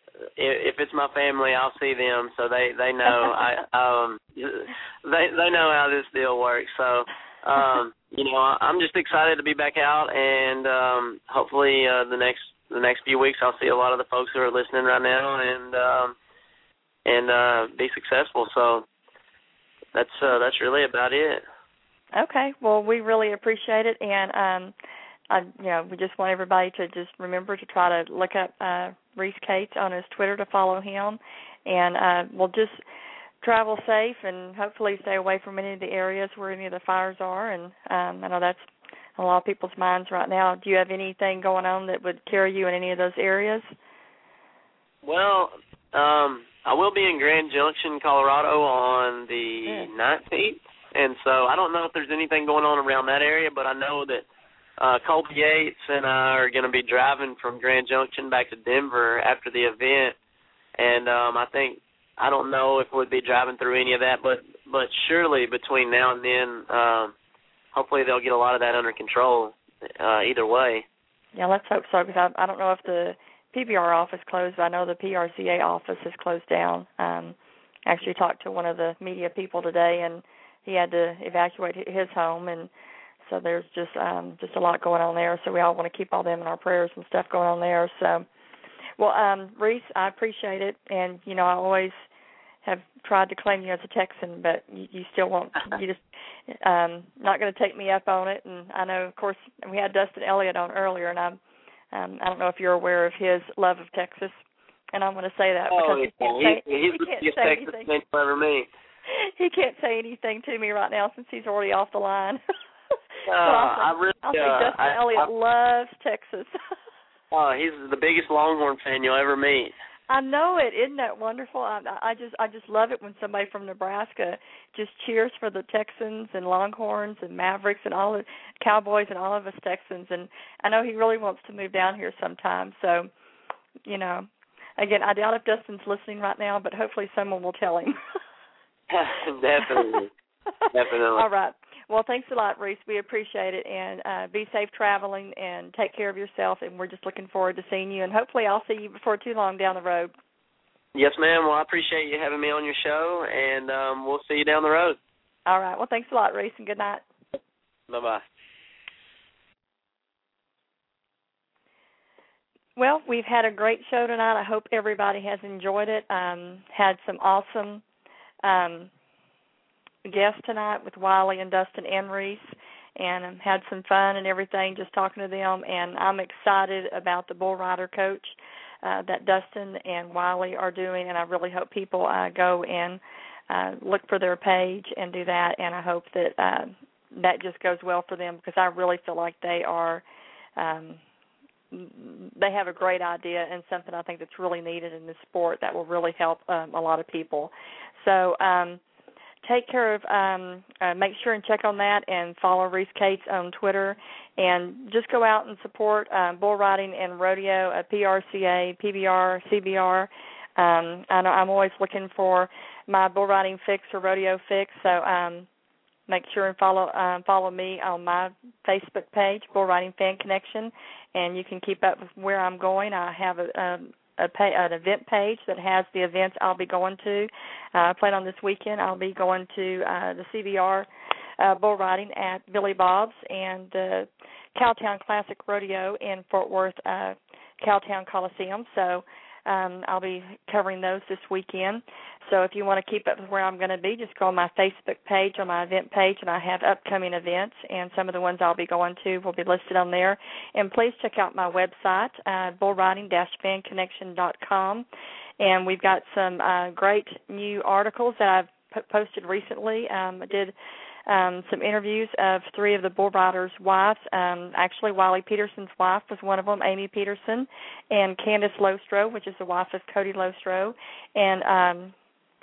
if it's my family, I'll see them, so they they know. I um they they know how this deal works. So um, you know, I'm just excited to be back out, and um, hopefully uh, the next. The next few weeks, I'll see a lot of the folks who are listening right now, and um, and uh, be successful. So that's uh, that's really about it. Okay. Well, we really appreciate it, and um, I, you know, we just want everybody to just remember to try to look up uh, Reese Cates on his Twitter to follow him, and uh, we'll just travel safe and hopefully stay away from any of the areas where any of the fires are. And um, I know that's a lot of people's minds right now. Do you have anything going on that would carry you in any of those areas? Well, um, I will be in Grand Junction, Colorado on the yeah. nineteenth, and so I don't know if there's anything going on around that area, but I know that uh, Colby Yates and I are going to be driving from Grand Junction back to Denver after the event, and um, I think, I don't know if we'll be driving through any of that, but, but surely between now and then, um, hopefully they'll get a lot of that under control uh, either way. Yeah, let's hope so, because I, I don't know if the P B R office closed, but I know the P R C A office is closed down. Um, actually talked to one of the media people today, and he had to evacuate his home, and so there's just um, just a lot going on there, so we all want to keep all them in our prayers and stuff going on there. So, well, um, Reese, I appreciate it, and, you know, I always have tried to claim you as a Texan, but you, you still won't. You just um, not going to take me up on it. And I know, of course, we had Dustin Elliott on earlier, and I'm um, I don't know if you're aware of his love of Texas, and I'm going to say that oh, because he can't he's, say, he's he the can't biggest say Texas anything. man you'll ever meet. He can't say anything to me right now since he's already off the line. uh, so I'll say, I really, I'll say uh, Dustin I, Elliott I, loves Texas. Oh, he's the biggest Longhorn fan you'll ever meet. I know it. Isn't that wonderful? I, I just I just love it when somebody from Nebraska just cheers for the Texans and Longhorns and Mavericks and all the Cowboys and all of us Texans. And I know he really wants to move down here sometime. So, you know, again, I doubt if Dustin's listening right now, but hopefully someone will tell him. Definitely. Definitely. All right. Well, thanks a lot, Reese. We appreciate it. And uh, be safe traveling and take care of yourself. And we're just looking forward to seeing you. And hopefully I'll see you before too long down the road. Yes, ma'am. Well, I appreciate you having me on your show, and um, we'll see you down the road. All right. Well, thanks a lot, Reese, and good night. Bye-bye. Well, we've had a great show tonight. I hope everybody has enjoyed it. Um, had some awesome um, guests tonight with Wiley and Dustin and Reese, and um, had some fun and everything just talking to them. And I'm excited about the bull rider coach uh, that Dustin and Wiley are doing, and I really hope people uh, go and uh, look for their page and do that. And I hope that uh, that just goes well for them, because I really feel like they are um, – they have a great idea and something I think that's really needed in this sport that will really help um, a lot of people. So um, take care of, um, uh, make sure and check on that and follow Reese Cates on Twitter, and just go out and support um, bull riding and rodeo, uh, P R C A, P B R, C B R. Um, I know I'm always looking for my bull riding fix or rodeo fix, so um, make sure and follow um, follow me on my Facebook page, Bull Riding Fan Connection, and you can keep up with where I'm going. I have a, um, a pay, an event page that has the events I'll be going to. Uh, I plan on this weekend I'll be going to uh, the C B R uh, bull riding at Billy Bob's and the Cowtown Classic Rodeo in Fort Worth, uh, Cowtown Coliseum. So Um, I'll be covering those this weekend. So if you want to keep up with where I'm going to be, just go on my Facebook page, on my event page, and I have upcoming events, and some of the ones I'll be going to will be listed on there. And please check out my website, uh, bull riding dash fan connection dot com, and we've got some uh, great new articles that I've p- posted recently. Um, I did Um, some interviews of three of the bull riders' wives. Um, actually, Wiley Peterson's wife was one of them, Amy Peterson, and Candace Lostrow, which is the wife of Cody Lostrow, and um,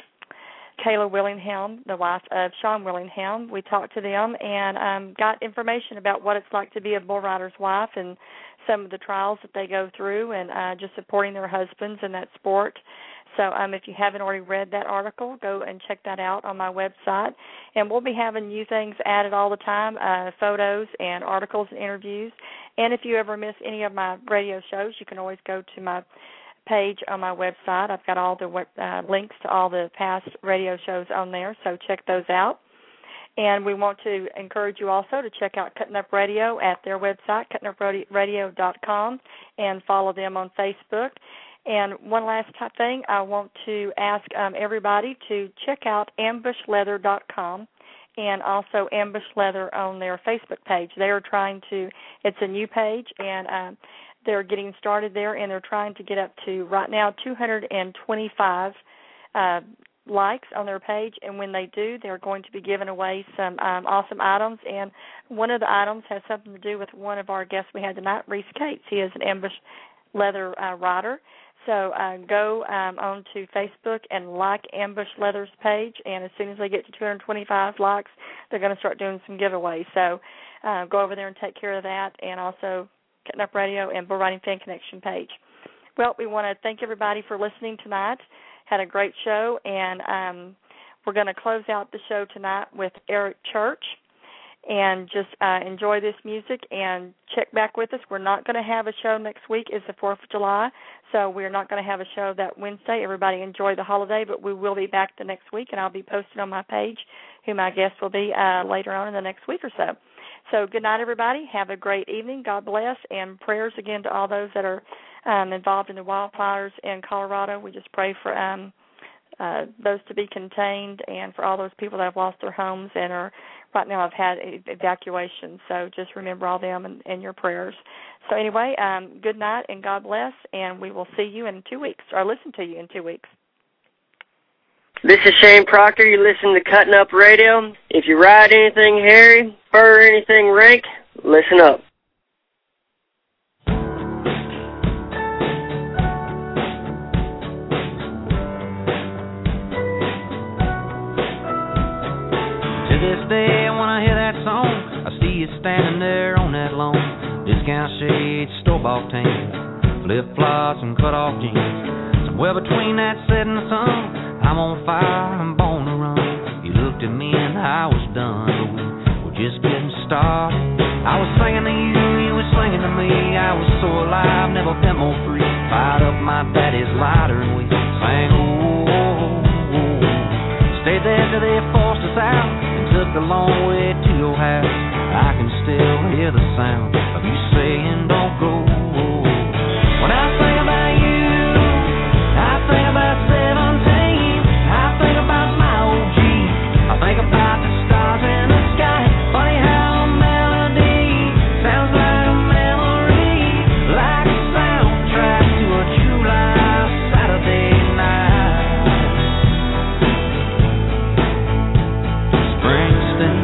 Kayla Willingham, the wife of Sean Willingham. We talked to them and um, got information about what it's like to be a bull rider's wife and some of the trials that they go through, and uh, just supporting their husbands in that sport. So um, if you haven't already read that article, go and check that out on my website. And we'll be having new things added all the time, uh, photos and articles and interviews. And if you ever miss any of my radio shows, you can always go to my page on my website. I've got all the uh, links to all the past radio shows on there, so check those out. And we want to encourage you also to check out Cutting Up Radio at their website, cutting up radio dot com, and follow them on Facebook. And one last thing, I want to ask um, everybody to check out ambush leather dot com and also Ambush Leather on their Facebook page. They are trying to, it's a new page, and um, they're getting started there, and they're trying to get up to, right now, two hundred twenty-five uh, likes on their page. And when they do, they're going to be giving away some um, awesome items. And one of the items has something to do with one of our guests we had tonight, Reese Cates. He is an Ambush Leather uh, rider. So uh, go um, on to Facebook and like Ambush Leather's page, and as soon as they get to two hundred twenty-five likes, they're going to start doing some giveaways. So uh, go over there and take care of that, and also Cutting Up Radio and Bull Riding Fan Connection page. Well, we want to thank everybody for listening tonight. Had a great show, and um, we're going to close out the show tonight with Eric Church. And just uh, enjoy this music and check back with us. We're not going to have a show next week. It's the fourth of July, so we're not going to have a show that Wednesday. Everybody enjoy the holiday, but we will be back the next week, and I'll be posting on my page who my guest will be uh, later on in the next week or so. So good night, everybody. Have a great evening. God bless, and prayers again to all those that are um, involved in the wildfires in Colorado. We just pray for um, uh, those to be contained, and for all those people that have lost their homes and are right now have had evacuation. So just remember all them in, in your prayers. So anyway, um, good night and God bless, and we will see you in two weeks, or listen to you in two weeks. This is Shane Proctor. You listen to Cutting Up Radio. If you ride anything hairy, fur anything rank, listen up. To this day, when I hear that song, I see you standing there on that lawn. Discount shades, store-bought tan, flip-flops and cut-off jeans. Somewhere between that set and the sun, I'm on fire, I'm born to run. You looked at me and I was done, but we were just getting started. I was singing to you, you were singing to me. I was so alive, never been more free. Fired up my daddy's lighter and we sang, oh, oh, oh. Stayed there till they forced us out and took the long way to your house. I can still hear the sound of you saying, don't go. When I think about you, I think about seventeen. I think about my O G. I think about the stars in the sky. Funny how a melody sounds like a memory, like a soundtrack to a July Saturday night. Springsteen.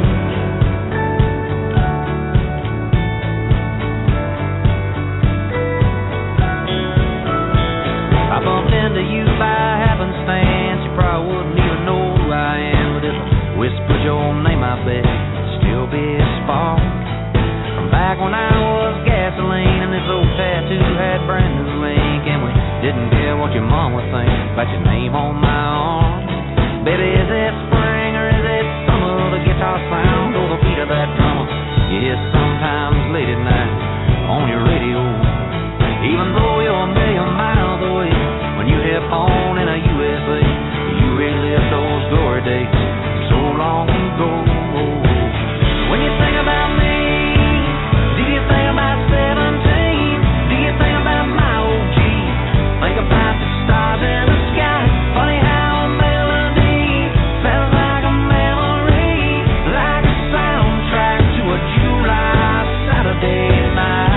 I bumped into you by happenstance. You probably wouldn't even know who I am, but if I whispered your name, I bet it'd still be a spark. From back when I was gasoline and this old tattoo had brand new ink, and we didn't care what your mom would think about your name on my arm. Baby, is it spring or is it summer? The guitar sound or the beat of that drummer? Yes, sometimes late at night on your radio. Even though you're a million miles away, when you hit on in a U S A, you relive those glory days so long ago. When you think about me, do you think about seventeen? Do you think about my O G? Think about the stars in the sky. Funny how a melody sounds like a memory, like a soundtrack to a July Saturday night.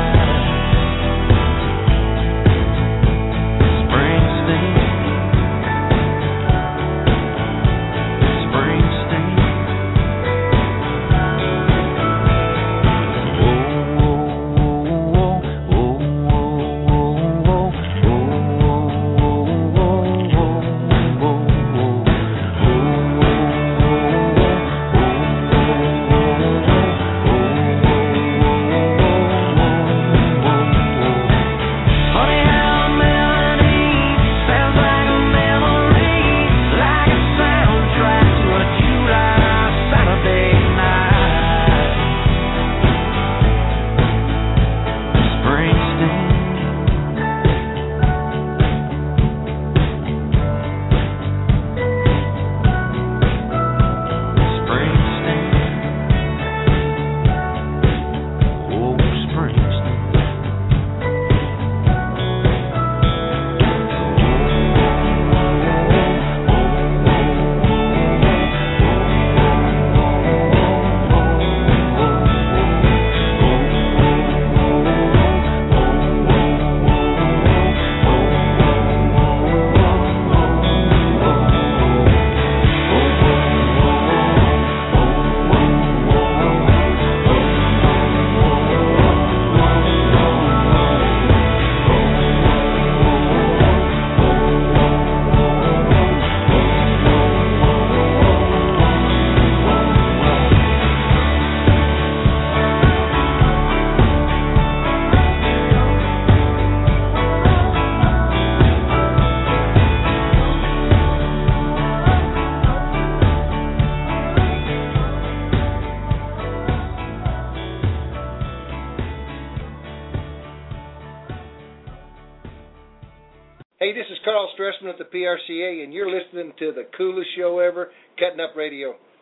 Hey, this is Carl Stressman at the P R C A, and you're listening to the coolest show ever, Cutting Up Radio.